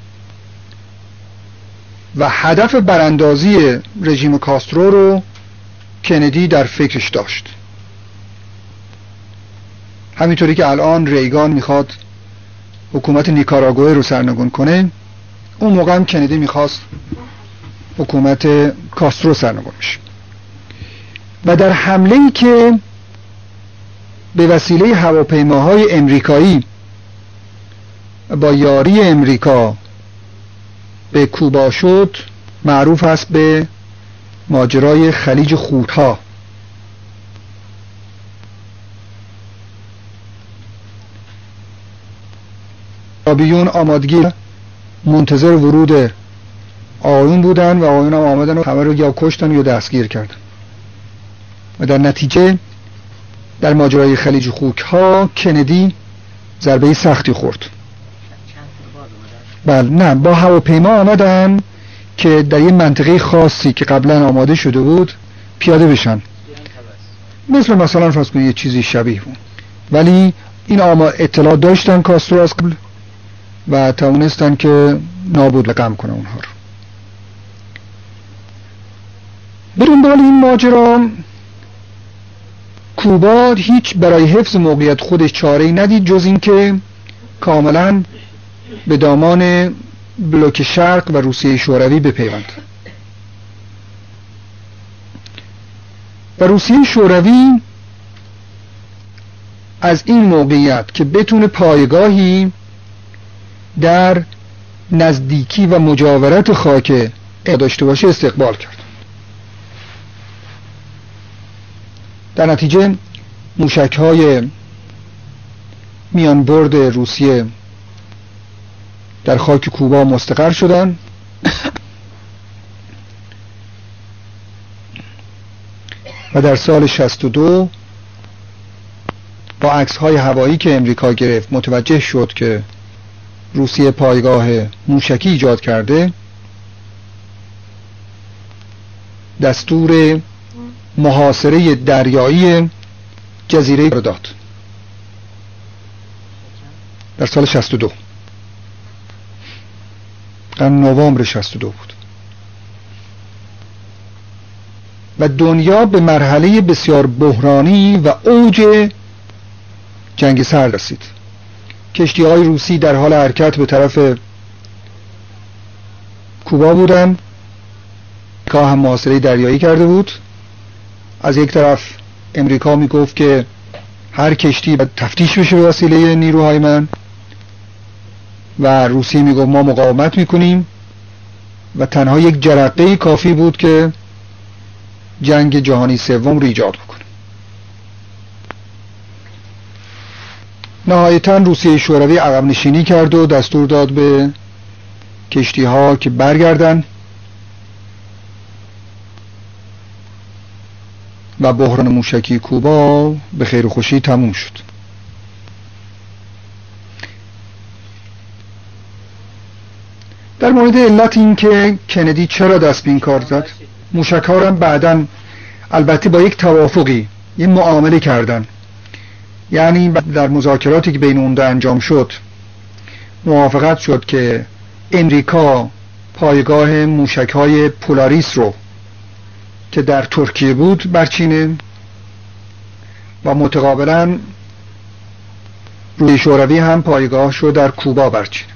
و هدف براندازی رژیم کاسترو رو کندی در فکرش داشت. همینطوری که الان ریگان میخواد حکومت نیکاراگوئه رو سرنگون کنه، اون موقع هم کندی میخواست حکومت کاسترو سرنگون بشه. و در حمله‌ای که به وسیله هواپیماهای امریکایی با یاری امریکا به کوبا شد، معروف است به ماجرای خلیج خودها. آبیون آمادگی منتظر ورود آقایون بودن و آقایون هم آمدن و همه رو یا کشتن یا دستگیر کردن و در نتیجه در ماجرای خلیج خوک‌ها کندی ضربه سختی خورد. بله، نه، با هواپیما آمدن که در یه منطقه خاصی که قبلا آماده شده بود پیاده بشن، مثلا فرض کنید یه چیزی شبیه بود، ولی این اطلاع داشتن کاسترو از قبل و توانستن که نابود و قم کنن اونها رو. بریم دنبال این ماجرا. کوبا هیچ برای حفظ موقعیت خودش چاره‌ای ندید جز این که کاملا به دامان بلوک شرق و روسیه شوروی بپیوند. و روسیه شوروی از این موقعیت که بتونه پایگاهی در نزدیکی و مجاورت خاک داشته باشه استقبال کرد. در نتیجه موشک‌های میان برد روسیه در خاک کوبا مستقر شدن و در سال 62 با عکس‌های هوایی که امریکا گرفت متوجه شد که روسیه پایگاه موشکی ایجاد کرده، دستور محاصره دریایی جزیره رو داد در سال 62. در نوامبر 62 بود و دنیا به مرحله بسیار بحرانی و اوج جنگ سرد رسید. کشتی‌های روسی در حال حرکت به طرف کوبا بودن، امریکا هم محاصره دریایی کرده بود. از یک طرف امریکا میگفت که هر کشتی باید تفتیش بشه به وسیله نیروهای من و روسیه میگفت ما مقاومت میکنیم و تنها یک جرقه کافی بود که جنگ جهانی سوم رو ایجاد بکنه. نهایتاً روسیه شوروی عقب نشینی کرد و دستور داد به کشتی ها که برگردن و بحران موشکی کوبا به خیر و خوشی تموم شد. در مورد علت این که کندی چرا دست به این کار زد، موشک‌ها را بعداً البته با یک توافقی یه معامله کردن، یعنی در مذاکراتی که بین اون دو انجام شد موافقت شد که امریکا پایگاه موشک‌های پولاریس رو که در ترکیه بود برچینه و متقابلا روسیه شوروی هم پایگاهش رو در کوبا برچینه.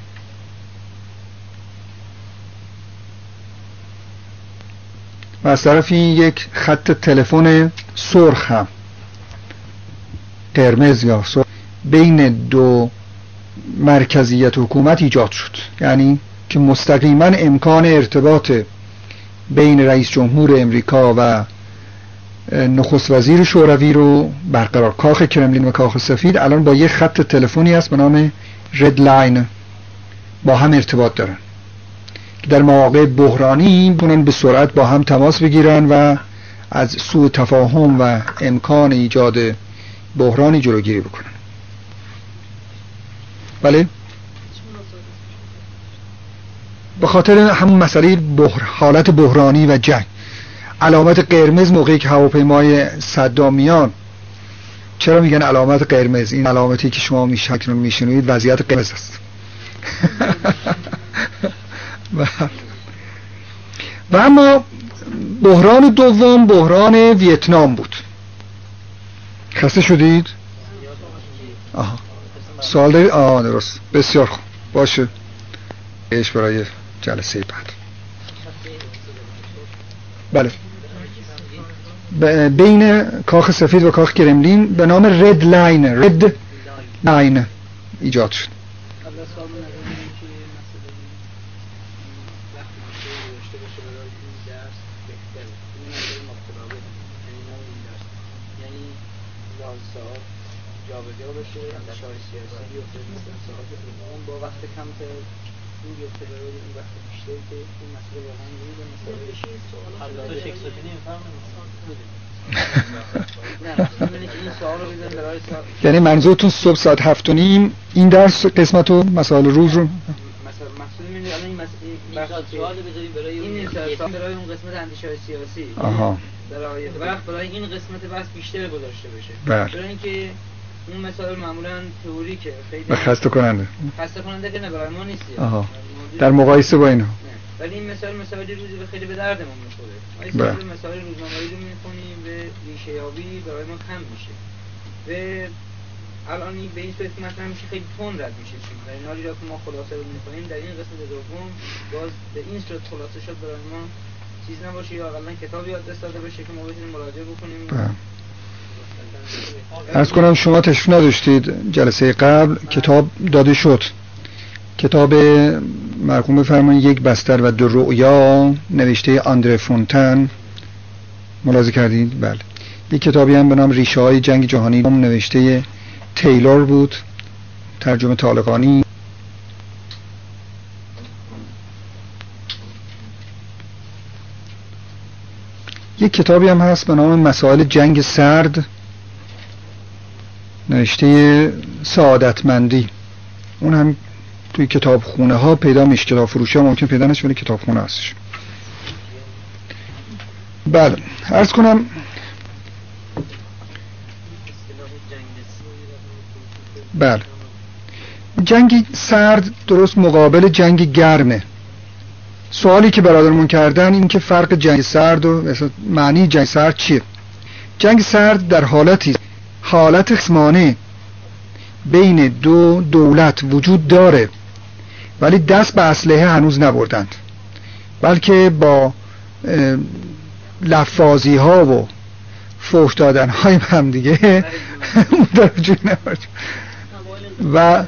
و از طرفی یک خط تلفن سرخ هم، قرمز یا سرخ، بین دو مرکزیت حکومت ایجاد شد، یعنی که مستقیما امکان ارتباط بین رئیس جمهور امریکا و نخست وزیر شوروی رو برقرار. کاخ کرملین و کاخ سفید الان با یک خط تلفنی هست به نام رد لاین با هم ارتباط دارن که در مواقع بحرانی میتونن به سرعت با هم تماس بگیرن و از سوء تفاهم و امکان ایجاد بحرانی جلوگیری بکنن. بله، به خاطر همون مسئله حالت بحرانی و جنگ. علامت قرمز موقعی که هواپیمای صدام میان، چرا میگن علامت قرمز؟ این علامتی که شما میشنوید وضعیت قرمز است. و اما بحران دوم بحران ویتنام بود. خسته شدید؟ آها سوال دارید؟ درست، بسیار خوب، باشه ایش برای جلسه بعد. بله، بین کاخ سفید و کاخ کرملین به نام رد لاین ایجاد شد. یعنی منظورتون صبح ساعت 7:30 این درس قسمت و مسائل روز رو برای اون قسمت اندیشه‌های سیاسی برای وقت برای این قسمت بحث بیشتر گذاشته بشه، برای اینکه اون مسائل معمولا تئوریکه، خیلی خسته کننده که نه برای ما نیست در مقایسه با اینا، ولی این مسائل روزی به خیلی به دردمون میخوره. ما این مسائل روزنامه‌ای رو می‌خونیم به ریشه‌یابی برای ما کم میشه و الان به این صورت مطرح میشه خیلی تند رد میشه چیز. در این حالی را که ما خلاصه رو می‌کنیم در این قسمت دوم باز به این صورت خلاصه شد برای ما چیز نباشه یا اقلا کتابی یاد دست داده بشه که ما بتونیم مراجعه بکنیم. عرض کنم شما تشریف نداشتید جلسه قبل، کتاب داده شد، کتاب مرحوم بفرمایید یک بستر و دو رؤیا نوشته آندره فونتن، ملاحظه کردید؟ بله. یک کتابی هم به نام ریشه های جنگ جهانی نوشته تیلور بود، ترجمه طالقانی. یک کتابی هم هست به نام مسائل جنگ سرد نوشته سعادتمندی، اون هم توی کتاب خونه ها پیدا میشه، کتاب فروشی ها ممکن پیدا نشه ولی کتاب خونه هستش. بله، عرض کنم بله جنگ سرد درست مقابل جنگ گرمه. سوالی که برادرمون کردن این که فرق جنگ سرد و معنی جنگ سرد چیه؟ جنگ سرد در حالت خصمانه بین دو دولت وجود داره ولی دست به اسلحه هنوز نبردند، بلکه با لفاظی ها و فحش دادن های هم دیگه وجود نبرد. و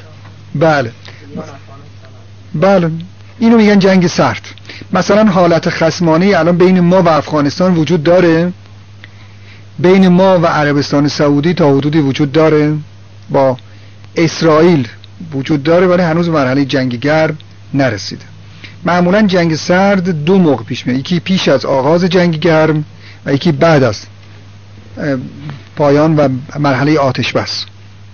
بله اینو میگن جنگ سرد. مثلا حالت خصمانه الان بین ما و افغانستان وجود داره، بین ما و عربستان سعودی تا حدودی وجود داره، با اسرائیل وجود داره ولی هنوز مرحله جنگ گرم نرسیده. معمولا جنگ سرد دو موقع پیش میاد، یکی پیش از آغاز جنگ گرم و یکی بعد از پایان و مرحله آتش بس.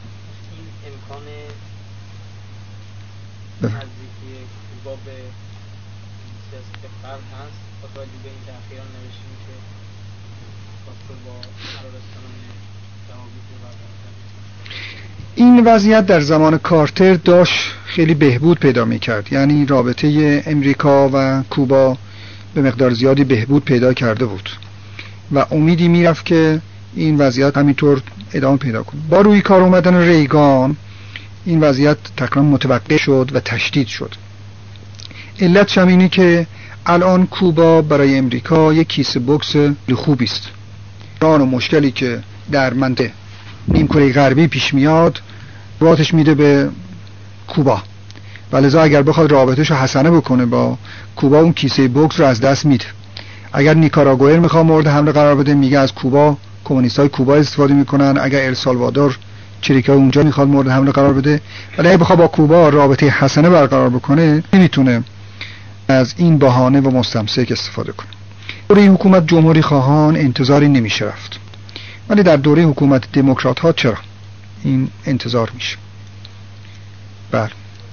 این وضعیت در زمان کارتر داشت خیلی بهبود پیدا میکرد، یعنی رابطه امریکا و کوبا به مقدار زیادی بهبود پیدا کرده بود و امیدی میرفت که این وضعیت همینطور ادامه پیدا کنه. با روی کار اومدن ریگان این وضعیت تقریبا متوقف شد و تشدید شد. علتش هم اینه که الان کوبا برای امریکا یک کیسه بوکس خوبی است. ران و مشکلی که در منطقه نیمکره غربی پیش میاد رابطش میده به کوبا و لذا اگر بخواد رابطش رو حسنه بکنه با کوبا اون کیسه بوکس رو از دست میده. اگر نیکاراگوئر میخواد مورد حمله قرار بده میگه از کوبا کمونیستای کوبا استفاده میکنن، اگر السالوادور چریکای اونجا میخواد مورد حمله قرار بده، ولی اگه بخواد با کوبا رابطه حسنه برقرار بکنه نمیتونه از این بهانه و مستمسک استفاده کنه. دوره حکومت جمهوری خواهان انتظاری نمیشه رفت، ولی در دوره حکومت دموکرات ها چرا این انتظار میشه. بله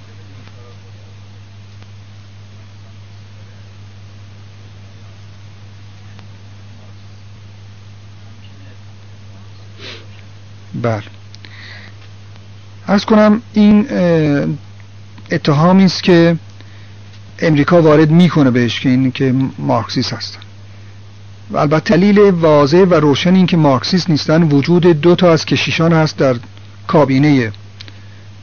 بله عرض کنم این اتهامی است که امریکا وارد میکنه بهش که این که مارکسیست هستن و البته دلیل واضح و روشن این که مارکسیست نیستن وجود دو تا از کشیشان هست در کابینه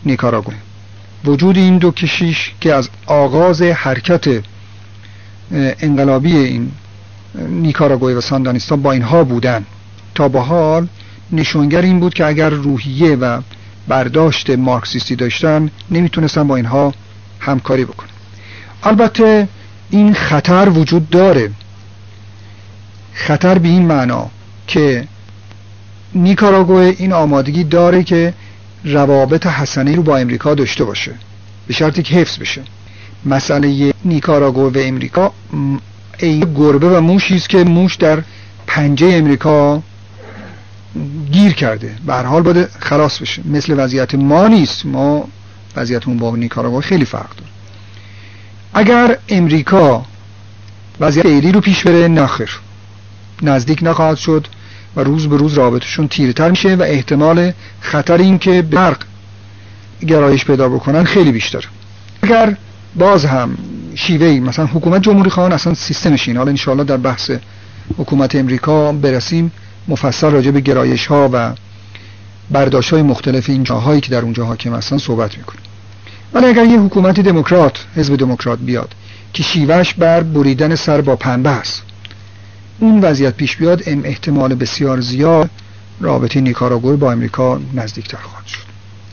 نیکاراگوئه. وجود این دو کشیش که از آغاز حرکت انقلابی این نیکاراگوئه و ساندینیستا با اینها بودن تا به حال نشانگر این بود که اگر روحیه و برداشت مارکسیستی داشتن نمیتونستن با اینها همکاری بکنن. البته این خطر وجود داره، خطر به این معنا که نیکاراگوئه این آمادگی داره که روابط حسنه رو با امریکا داشته باشه به شرطی که حفظ بشه. مسئله نیکاراگوئه و امریکا این گربه و موشی است که موش در پنجه امریکا گیر کرده، به هر حال باید خلاص بشه. مثل وضعیت ما نیست، ما وضعیتمون با نیکاراگوئه خیلی فرق داره. اگر امریکا وضعیت فعلی رو پیش بره نخیر، نزدیک نخواهد شد و روز به روز رابطشون تیره‌تر میشه و احتمال خطر این که به شرق گرایش پیدا بکنن خیلی بیشتر. اگر باز هم شیوهی مثلا حکومت جمهوری خواهان اصلا سیستمش این، حالا انشاءالله در بحث حکومت امریکا برسیم مفصل راجع به گرایش ها و برداشت های مختلف این جاهایی که در اونجا حاکم هستن صحبت میکنیم. ولی اگر یه حکومت دموکرات، حزب دموکرات بیاد که شیوهش بر بریدن سر با پنبه است، اون وضعیت پیش بیاد، احتمال بسیار زیاد رابطه نیکاراگوئه با امریکا نزدیکتر خواهد شد.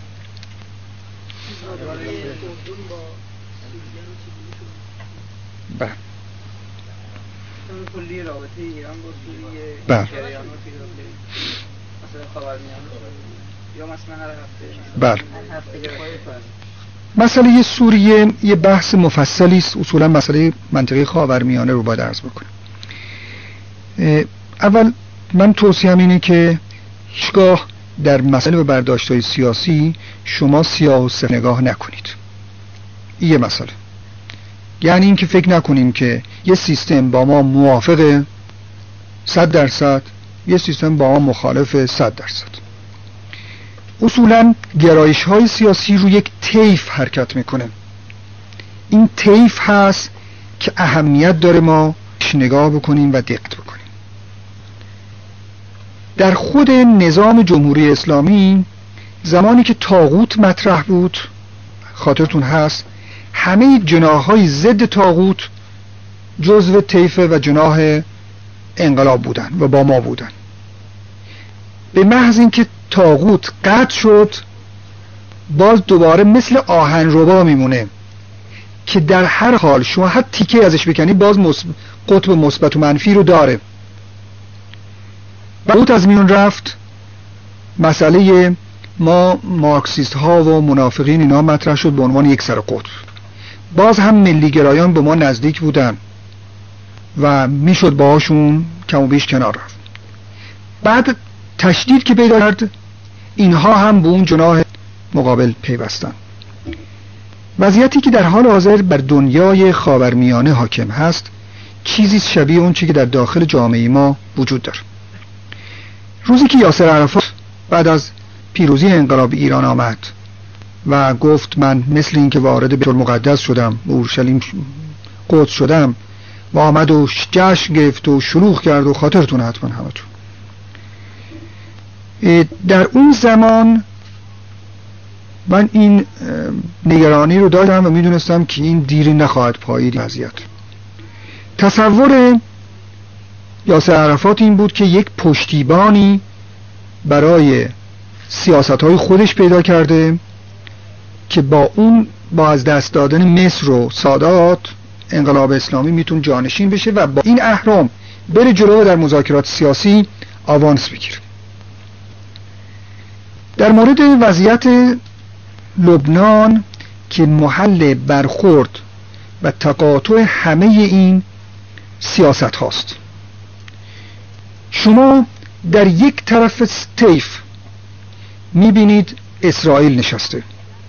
بله. کلی رابطه ایران با سوریه، بله. مثلا خاورمیانه یا مثلا هر هفته. بله. مسئله سوریه یه بحث مفصلی است. اصولا مسئله منطقه خاورمیانه رو باید عرض بکنم. اول من توصیه‌ام اینه که هیچگاه در مسئله و برداشت‌های سیاسی شما سیاه و سفید نگاه نکنید. این یه مسئله. یعنی این که فکر نکنیم که یه سیستم با ما موافقه 100%، یه سیستم با ما مخالفه 100%. اصولا گرایش‌های سیاسی رو یک طیف حرکت میکنه. این طیف هست که اهمیت داره ما نگاه بکنیم و دقت بکنیم. در خود نظام جمهوری اسلامی زمانی که طاغوت مطرح بود، خاطرتون هست، همه جناح‌های ضد طاغوت جزو طیف و جناح انقلاب بودن و با ما بودن. به محض اینکه طاغوت قطع شد، باز دوباره مثل آهنربا میمونه که در هر حال شما هر تیکه ازش بکنی باز قطب مثبت و منفی رو داره. طاغوت از میون رفت، مسئله ما مارکسیست ها و منافقین اینا مطرح شد به عنوان یک سر قطب. باز هم ملی گرایان به ما نزدیک بودن و میشد باهاشون کم و بیش کنار رفت. بعد تشدید که پیدا کرد، اینها هم به اون جناح مقابل پیوستن. وضعیتی که در حال حاضر بر دنیای خاورمیانه حاکم هست چیزی شبیه اون چیزی که در داخل جامعه ما وجود داره. روزی که یاسر عرفات بعد از پیروزی انقلاب ایران آمد و گفت من مثل این که وارد بیت المقدس شدم، اورشلیم قدس شدم، و آمد و جشن گرفت و شلوغ کرد و خاطرتون حتما همتون. در اون زمان من این نگرانی رو داشتم و میدونستم که این دیری نخواهد پایید وضعیت. تصور یاسر عرفات این بود که یک پشتیبانی برای سیاست‌های خودش پیدا کرده که با از دست دادن مصر و سادات انقلاب اسلامی میتونه جانشین بشه و با این اهرام بره جلو در مذاکرات سیاسی آوانس بگیره. در مورد وضعیت لبنان که محل برخورد و تقاطع همه این سیاست هاست، شما در یک طرف طیف میبینید اسرائیل نشسته،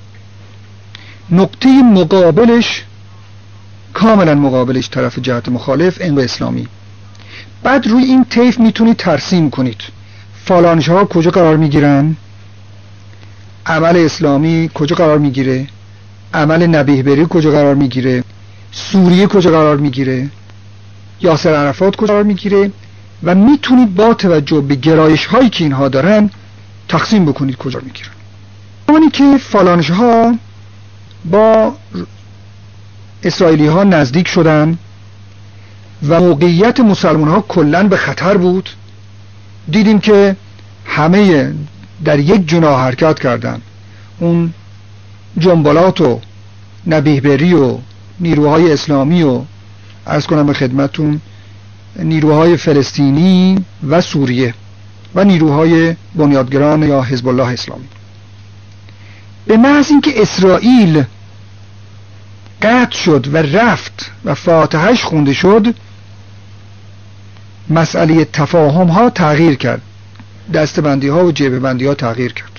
نقطه مقابلش کاملا مقابلش طرف جهت مخالف انقلاب اسلامی. بعد روی این طیف میتونید ترسیم کنید فالانج‌ها کجا قرار میگیرن، عمل اسلامی کجا قرار میگیره، عمل نبیه بری کجا قرار میگیره، سوریه کجا قرار میگیره، یاسر عرفات کجا قرار میگیره، و میتونید با توجه به گرایش هایی که اینها دارن تقسیم بکنید کجا میگیرن. زمانی که فالانژها با اسرائیلی ها نزدیک شدن و موقعیت مسلمان ها کلن به خطر بود، دیدیم که همه در یک جناح حرکت کردن. اون جنبالات و نبیه‌بری و نیروهای اسلامی و عرض کنم به خدمتون نیروهای فلسطینی و سوریه و نیروهای بنیادگران یا حزب الله اسلامی، به محض اینکه اسرائیل قطع شد و رفت و فاتحهش خونده شد، مسئله تفاهم ها تغییر کرد، دستبندی ها و جبهه بندی ها تغییر کرد.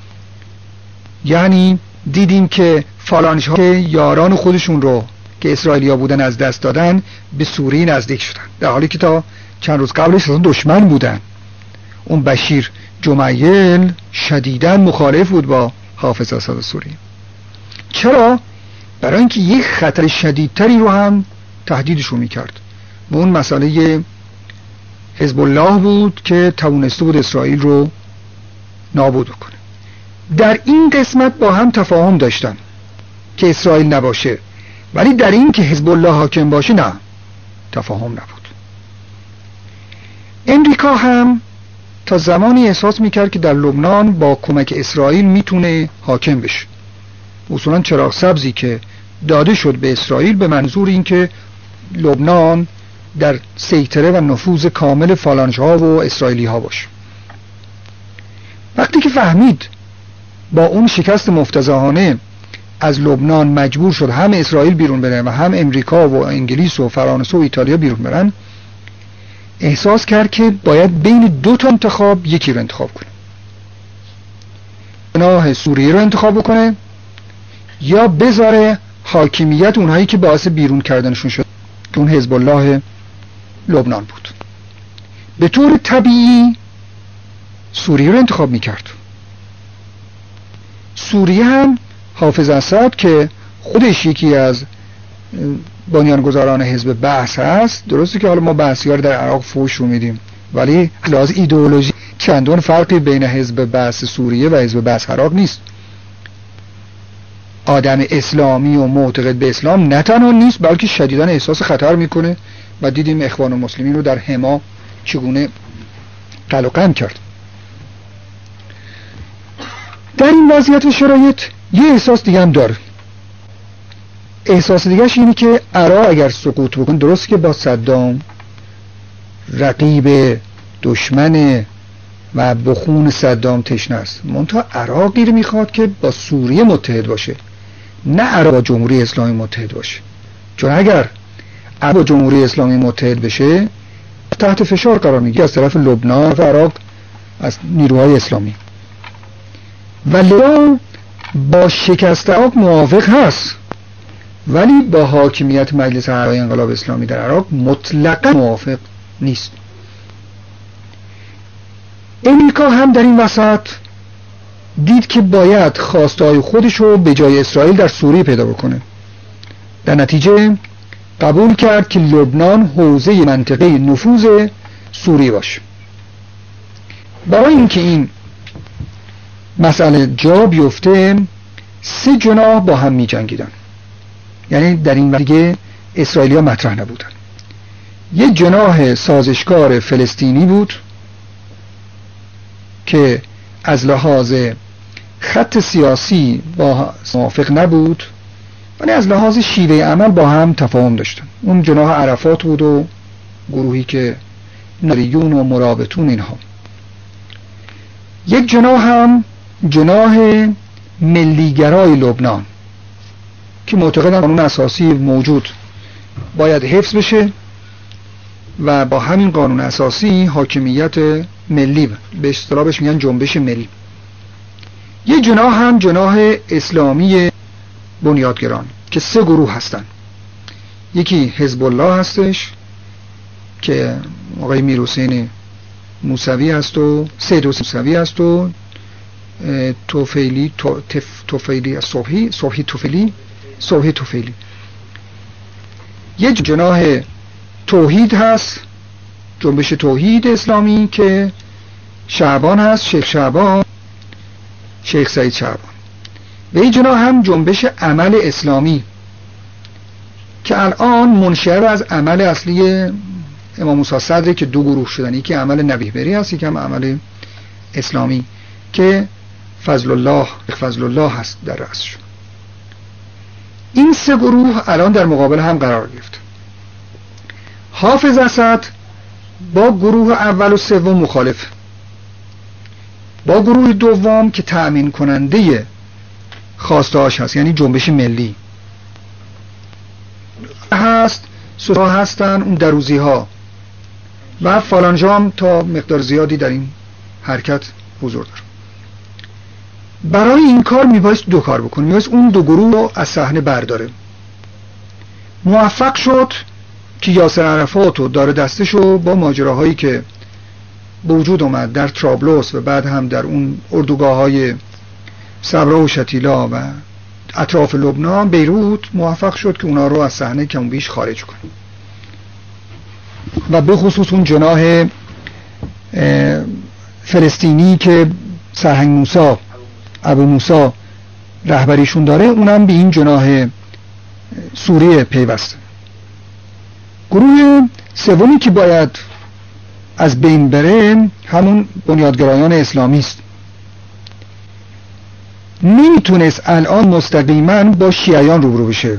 یعنی دیدیم که فالانژ ها که یاران خودشون رو که اسرائیلیا بودن از دست دادن، به سوریه نزدیک شدن، در حالی که تا چند روز قبلش اصلا دشمن بودن. اون بشیر جمیل شدیداً مخالف بود با حافظ اسد سوریه. چرا؟ برای اینکه یک خطر شدیدتری رو هم تهدیدشون میکرد و اون مسئله حزب الله بود که توانسته بود اسرائیل رو نابود کنه. در این قسمت با هم تفاهم داشتن که اسرائیل نباشه، ولی در این که حزب الله حاکم باشه نه، تفاهم نبود. امریکا هم تا زمانی احساس میکرد که در لبنان با کمک اسرائیل میتونه حاکم بشه. اصولا چراغ سبزی که داده شد به اسرائیل به منظور این که لبنان در سیطره و نفوذ کامل فالانژها و اسرائیلی ها باشه. وقتی که فهمید با اون شکست مفتضحانه از لبنان مجبور شد هم اسرائیل بیرون بره و هم امریکا و انگلیس و فرانسه و ایتالیا بیرون برن، احساس کرد که باید بین دو تا انتخاب یکی رو انتخاب کنه. جناح سوریه رو انتخاب بکنه یا بذاره حاکمیت اونهایی که باعث بیرون کردنشون شد که اون حزب الله لبنان بود. به طور طبیعی سوریه رو انتخاب میکرد. سوریه هم حافظ اسد که خودش یکی از بنیانگذاران حزب بعث هست، درسته که حالا ما بعثی‌ها رو در عراق فوش رو میدیم، ولی لحاظ ایدئولوژی چندان فرقی بین حزب بعث سوریه و حزب بعث عراق نیست. آدم اسلامی و معتقد به اسلام نه تنها نیست بلکه شدیداً احساس خطر میکنه و دیدیم اخوان المسلمین رو در حما چگونه قلع و قم کرد. در این وضعیت و شرایط یه احساس دیگه هم داره. احساس دیگهش اینه که عراق اگر سقوط بکنه، درست که با صدام رقیب دشمن و بخون صدام تشنه است، منتها عراق گیر میخواد که با سوریه متحد باشه، نه عراق با جمهوری اسلامی متحد باشه. چون اگر عراق با جمهوری اسلامی متحد بشه تحت فشار قرار میگیره از طرف لبنان و عراق از نیروهای اسلامی، و لذا با شکست عراق موافق هست ولی با حاکمیت مجلس اعلای انقلاب اسلامی در عراق مطلقا موافق نیست. امریکا هم در این وسط دید که باید خواستهای خودش رو به جای اسرائیل در سوریه پیدا بکنه. در نتیجه قبول کرد که لبنان حوزه منطقه نفوذ سوریه باشه. برای اینکه این مسئله جا بیفته، سه جناح با هم می جنگیدن. یعنی در این وقت اسرائیلی ها مطرح نبودن. یک جناح سازشکار فلسطینی بود که از لحاظ خط سیاسی با موافق نبود، ولی از لحاظ شیوه عمل با هم تفاهم داشتن. اون جناح عرفات بود و گروهی که نریون و مرابطون اینها. یک جناح هم جناح ملیگرای لبنان که معتقدن قانون اساسی موجود باید حفظ بشه و با همین قانون اساسی حاکمیت ملی، به اصطلاح بهش میگن جنبش ملی. یه جناح هم جناح اسلامی بنیادگران که سه گروه هستن. یکی حزب الله هستش که آقای میرحسین موسوی هست و سید حسین موسوی هست و توفیلی صبحی توفیلی. یه جناح توحید هست، جنبش توحید اسلامی که شعبان هست، شیخ شعبان، شیخ سعید شعبان. و این جناح هم جنبش عمل اسلامی که الان منشأ از عمل اصلی امام موسی صدر که دو گروه شدن، یکی عمل نبیه بری هست، یکی هم عمل اسلامی که فضل الله هست در رأسشون. این سه گروه الان در مقابل هم قرار گرفت. حافظ اسد با گروه اول و سوم مخالف، با گروه دوم که تأمین کننده خواسته‌هاش هست، یعنی جنبش ملی هست، سوها هستن اون دروزی ها و فالانجام تا مقدار زیادی در این حرکت حضور داره. برای این کار میبایست دو کار بکنه، میبایست اون دو گروه رو از صحنه برداره. موفق شد که یاسر عرفات و دار دستشو با ماجراهایی که به وجود اومد در طرابلس و بعد هم در اون اردوگاه‌های صبرا و شتیلا و اطراف لبنان، بیروت، موفق شد که اونا رو از صحنه کم بیش خارج کنه و به خصوص اون جناح فلسطینی که سرهنگ موسی ابو موسی رهبریشون داره، اونم به این جناح سوریه پیوسته. گروه سومی که باید از بین بره همون بنیادگرایان اسلامی است. نمیتونست الان مستقیما با شیعیان روبرو بشه،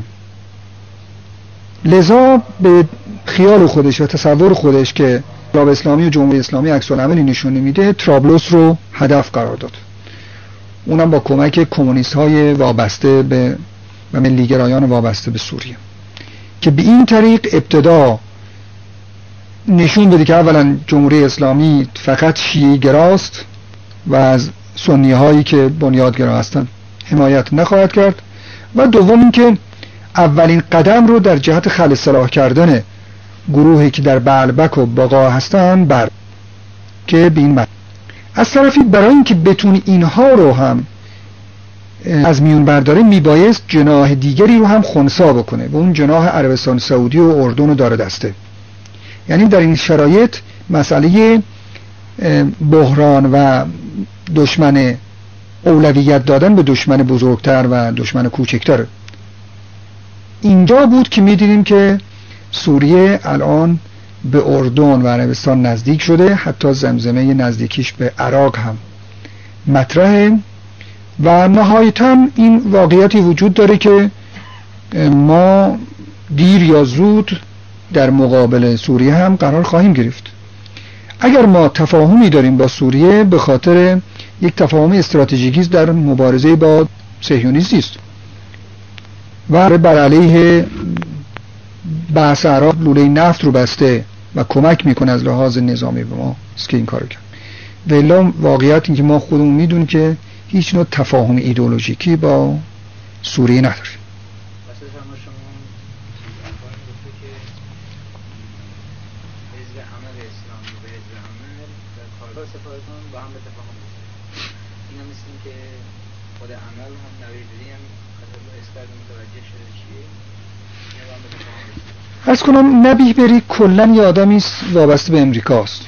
لذا به خیال خودش و تصور خودش که انقلاب اسلامی و جمهوری اسلامی عکس العملی نشون نمیده، طرابلس رو هدف قرار داد، اونم با کمک کمونیست های وابسته به و ملیگرایان وابسته به سوریه، که به این طریق ابتدا نشون بده که اولا جمهوری اسلامی فقط شیعی گراست و از سنی هایی که بنیادگرا هستن حمایت نخواهد کرد، و دوم این که اولین قدم رو در جهت خلع اصلاح کردن گروهی که در بعلبک و بقا هستن بر که به این معنی. از طرفی برای اینکه بتونی اینها رو هم از میون برداره میبایست جناح دیگری رو هم خنثی بکنه، و اون جناح عربستان سعودی و اردن و دار دسته. یعنی در این شرایط مسئله بحران و دشمن اولویت دادن به دشمن بزرگتر و دشمن کوچکتر اینجا بود که می‌دیدیم که سوریه الان به اردن و عربستان نزدیک شده، حتی زمزمه نزدیکیش به عراق هم مطرحه، و نهایتاً این واقعیتی وجود داره که ما دیر یا زود در مقابل سوریه هم قرار خواهیم گرفت. اگر ما تفاهمی داریم با سوریه به خاطر یک تفاهم استراتژیکی در مبارزه با صهیونیسم است و بر علیه بحث عراق لوله نفت رو بسته و کمک میکنه از لحاظ نظامی به ما است که این کارو کرد. ولی واقعیت این که ما خودمون میدونیم که هیچ نوع تفاهم ایدئولوژیکی با سوریه نداریم. از کنم نبیه بری کلن یه آدمی وابسته به امریکاست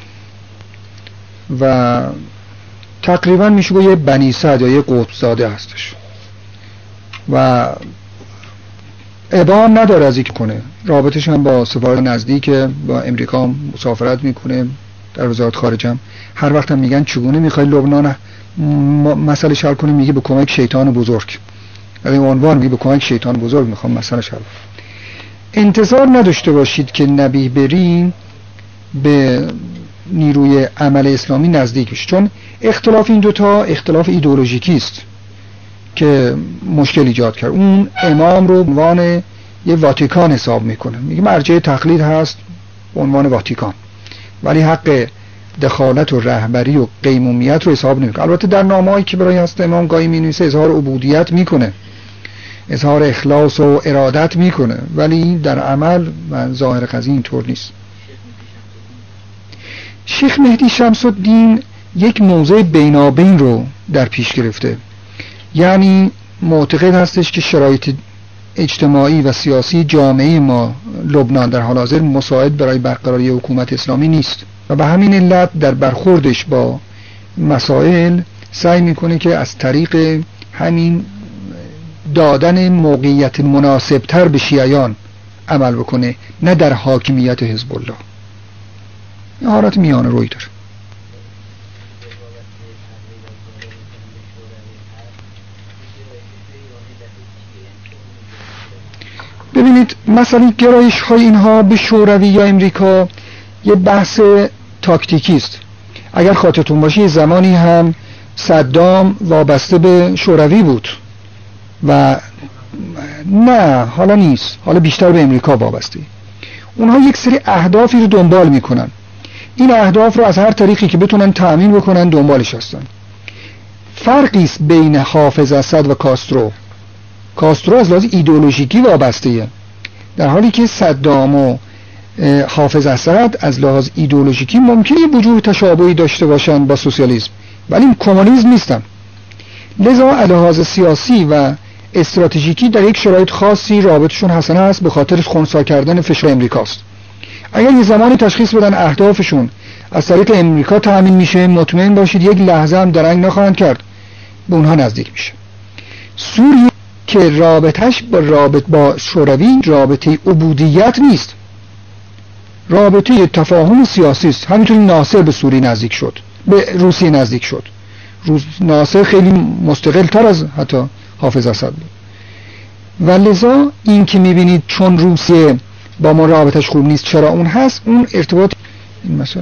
و تقریبا میشه با یه بنی سعد یا یه قطب زاده هستش و ابهام نداره از اینکه کنه. رابطش هم با سفارت نزدیک با امریکا مسافرت میکنه در وزارت خارجه. هر وقت هم میگن چگونه میخوای لبنان مسئله حل کنه، میگه به کمک شیطان بزرگ. از این عنوان میگه به کمک شیطان بزرگ میخوام مسئله حل. انتظار نداشته باشید که نبیه بری به نیروی عمل اسلامی نزدیک بشه، چون اختلاف این دوتا اختلاف ایدئولوژیکی است که مشکل ایجاد کرد. اون امام رو به عنوان یه واتیکان حساب میکنه، میگه مرجع تقلید هست به عنوان واتیکان، ولی حق دخالت و رهبری و قیمومیت رو حساب نمیکنه. البته در نامه‌ای که برای هست امام گاهی مینویسه اظهار عبودیت میکنه، اظهار اخلاص و ارادت میکنه، ولی در عمل و ظاهر قضیه اینطور نیست. شیخ مهدی شمس الدین یک موضع بینابین رو در پیش گرفته، یعنی معتقد هستش که شرایط اجتماعی و سیاسی جامعه ما لبنان در حال حاضر مساعد برای برقراری حکومت اسلامی نیست و به همین علت در برخوردش با مسائل سعی میکنه که از طریق همین دادن موقعیت مناسبتر به شیعیان عمل بکنه، نه در حاکمیت حزب الله. این حالت میانه روی داره. ببینید مثلا گرایش های اینها به شوروی یا امریکا یه بحث تاکتیکی است. اگر خاطرتون باشه زمانی هم صدام وابسته به شوروی بود و نه حالا نیست، حالا بیشتر به امریکا وابسته. اونها یک سری اهدافی رو دنبال میکنن، این اهداف رو از هر طریقی که بتونن تأمین بکنن دنبالش هستن. فرقی است بین حافظ اسد و کاسترو. کاسترو از لحاظ ایدئولوژیکی وابسته‌ایه، در حالی که صدام و حافظ اسد از لحاظ ایدئولوژیکی ممکنه وجوه تشابهی داشته باشن با سوسیالیسم، ولی کمونیسم نیستن. لذا از لحاظ سیاسی و استراتژیکی در یک شرایط خاصی رابطشون حسنه است، به خاطر خنثی کردن فشار امریکاست. اگر یه زمانی تشخیص بدن اهدافشون از طریق امریکا تأمین میشه، مطمئن باشید یک لحظه هم درنگ نخواهند کرد، به اونها نزدیک میشه. سوریه که رابطش با شوروی رابطه عبودیت نیست، رابطه تفاهم سیاسی است. همینطوری ناصر به سوریه نزدیک شد، به روسیه نزدیک شد. ناصر خیلی مستقل تر از حتی حافظ اسد بود. و لذا این که میبینید چون روسیه با ما رابطش خوب نیست، چرا اون هست، اون ارتباط این مسئله.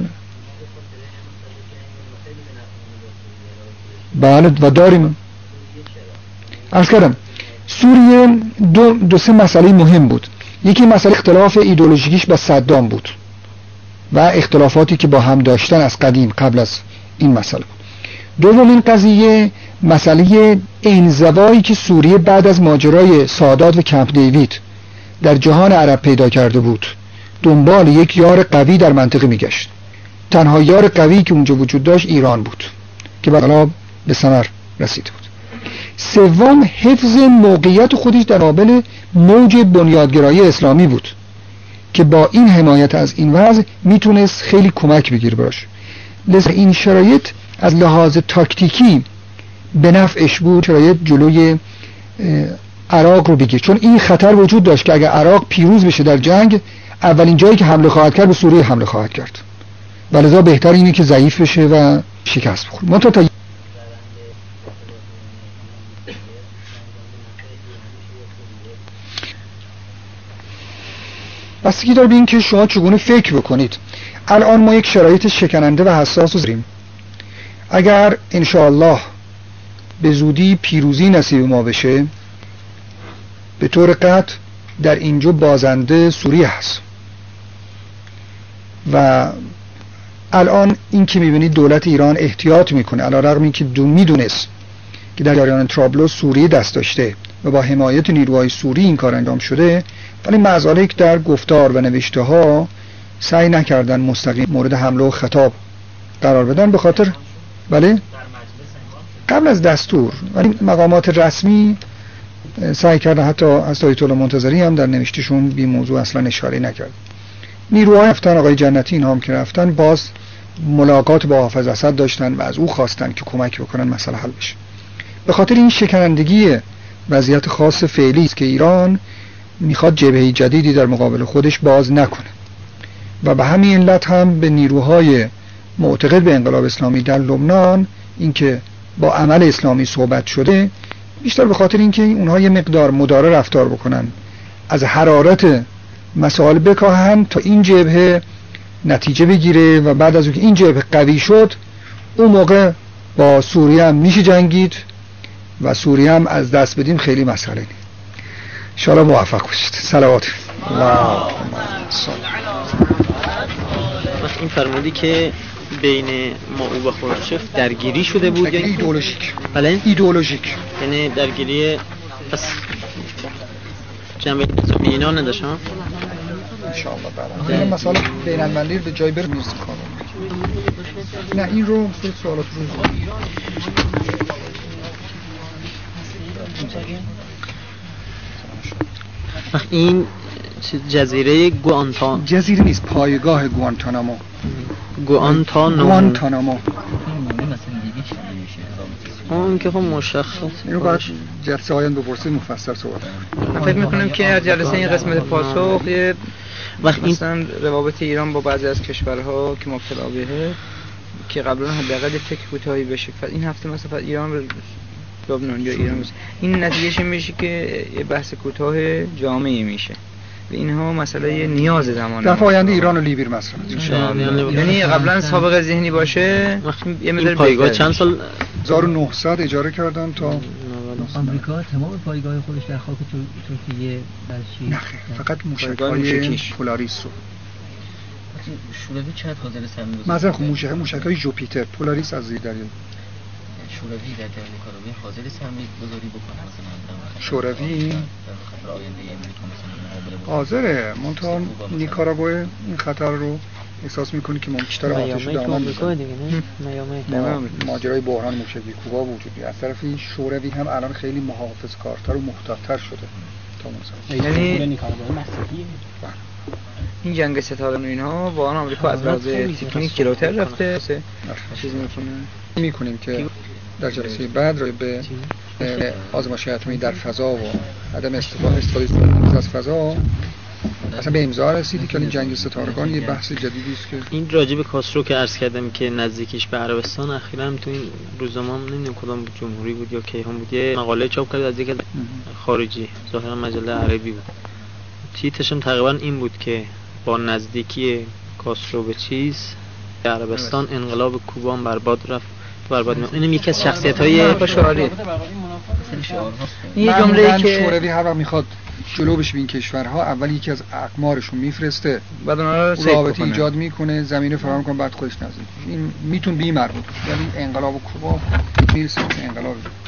بله و داریم. عرض کردم سوریه دو سه مسئله مهم بود. یکی مسئله اختلاف ایدئولوژیکیش با صدام بود و اختلافاتی که با هم داشتن از قدیم قبل از این مسئله بود. دومین قضیه مسئله انزوایی که سوریه بعد از ماجرای سادات و کمپ دیوید در جهان عرب پیدا کرده بود، دنبال یک یار قوی در منطقه میگشت. تنها یار قوی که اونجا وجود داشت ایران بود که بعدا به ثمر رسیده بود. سوم حفظ موقعیت خودش در مقابل موج بنیادگرایی اسلامی بود که با این حمایت از این وضع میتونست خیلی کمک بگیره براش. لذا این شرایط از لحاظ تاکتیکی به نفعش بود، شرایط جلوی عراق رو بگیر، چون این خطر وجود داشت که اگر عراق پیروز بشه در جنگ، اولین جایی که حمله خواهد کرد به سوریه حمله خواهد کرد، ولذا بهتر اینه که ضعیف بشه و شکست بخوره. بستگی داره به این که شما چگونه فکر بکنید. الان ما یک شرایط شکننده و حساس رو داریم. اگر انشاءالله به زودی پیروزی نصیب ما بشه، به طور قطع در اینجا بازنده سوریه هست. و الان این که میبینید دولت ایران احتیاط میکنه، علیرغم این که میدونست که در جریان طرابلس سوریه دست داشته و با حمایت نیروهای سوری این کار انجام شده، ولی معزالک در گفتار و نوشته ها سعی نکردن مستقیم مورد حمله و خطاب قرار بدن، به خاطر بله قبل از دستور، ولی مقامات رسمی سعی کردن، حتی از آیت الله منتظری هم در نوشتهشون بی موضوع اصلا اشاره نکرد. نیروهای رفتن، آقای جنتی اینها هم که رفتن، باز ملاقات با حافظ اسد داشتن و از او خواستن که کمک بکنن مسئله حل بشه. به خاطر این شکنندگی وضعیت خاص فعلی است که ایران میخواد جبهه جدیدی در مقابل خودش باز نکنه و به همین علت هم به نیروهای معتقد به انقلاب اسلامی در لبنان اینکه با عمل اسلامی صحبت شده، بیشتر به خاطر اینکه اونها یه مقدار مداره رفتار بکنن، از حرارت مسائل بکاهن تا این جبهه نتیجه بگیره و بعد از اینکه این جبهه قوی شد، اون موقع با سوریه هم میشه جنگید و سوریه هم از دست بدیم خیلی مسئله نیست. ان شاء الله موفق باشید. صلوات این فرمودی که بین ما و خروشچف درگیری شده بود، یعنی ایدئولوژیک. بله ایدئولوژیک، یعنی درگیری پس جنبه نظامی اینا نداشت ها؟ انشاءالله بعدا این مسئله بین المللی به جای برسیم نه این رو سوالات روز این جزیره گوانتانامو، جزیره نیست، پایگاه گوانتانامو. اون که خب مشخص اینو بعد جلسه آینده بپرسید مفصل صحبت من فکر می‌کنم که از جلسه این قسمت پاسخ وقتی مثلا روابط ایران با بعضی از کشورها که مبتلا بهه که قبلا حداقل فکر کوتاهی بشه، این هفته مثلا ایران به لبنان یا ایران بشه. این نتیجهش میشه که یه بحث کوتاه جامعی میشه و اینها مسئله نیاز زمانه. دفعه آینده ایران و لیبی مثلا ان شاء الله، یعنی قبلا سابقه ذهنی باشه. یه مقدار پایگاه چند سال 1900 اجاره کردن تا آمریکا تمام پایگاه خودش در خاک ترکیه در چی؟ نه فقط موشک‌های پولاریس رو. شوروی چقدر حاضر سهم گذاشت؟ مثلا خب موشک‌های جوپیتر، پولاریس از زیر دریا. شوروی در جریان کارآمدی حاضر سرمایه گذاری بکنه مثلا؟ شوروی حاضره، منتها نیکاراگوئه این خطر رو احساس میکنه که ممکنه آتش دامن بزنه. ماجرای بحران موشکی کوبا وجود داره. از طرفی شوروی هم الان خیلی محافظه‌کارتر و محتاط‌تر شده تا مثلا. یعنی این جنگ ستاره و اینها واقعا آمریکا از لحاظ تکنیک جلوتر رفته. چیزی میکنیم که در جلسه بعد رو به آزمایش اتمی در فضا و عدم استفاده از فضا اصلا به امضا رسیدی که این جنگ ستارگان یه بحث جدیدی است که این راجع به کاسترو که عرض کردم که نزدیکیش به عربستان اخیراً تو این روزنامه نمیدونم کدام بود، جمهوری بود یا کیهان بود، یه مقاله چاپ کرد از یک خارجی، ظاهرا مجله عربی بود. تیترش هم تقریبا این بود که با نزدیکی کاسترو به عربستان انقلاب کوبا برباد رفت. اینم یکی از شخصیت‌های شعاری. این جمله‌ای که شوروی هر وقت میخواد جلو بشه این کشورها، اول یکی از اقمارشون میفرسته، بعد اونها رو رابطه ایجاد میکنه، زمینه فراهم کنه، بعد خودش نزدیک. این میتونه بی مربوط، یعنی انقلاب کوبا میرسه انقلاب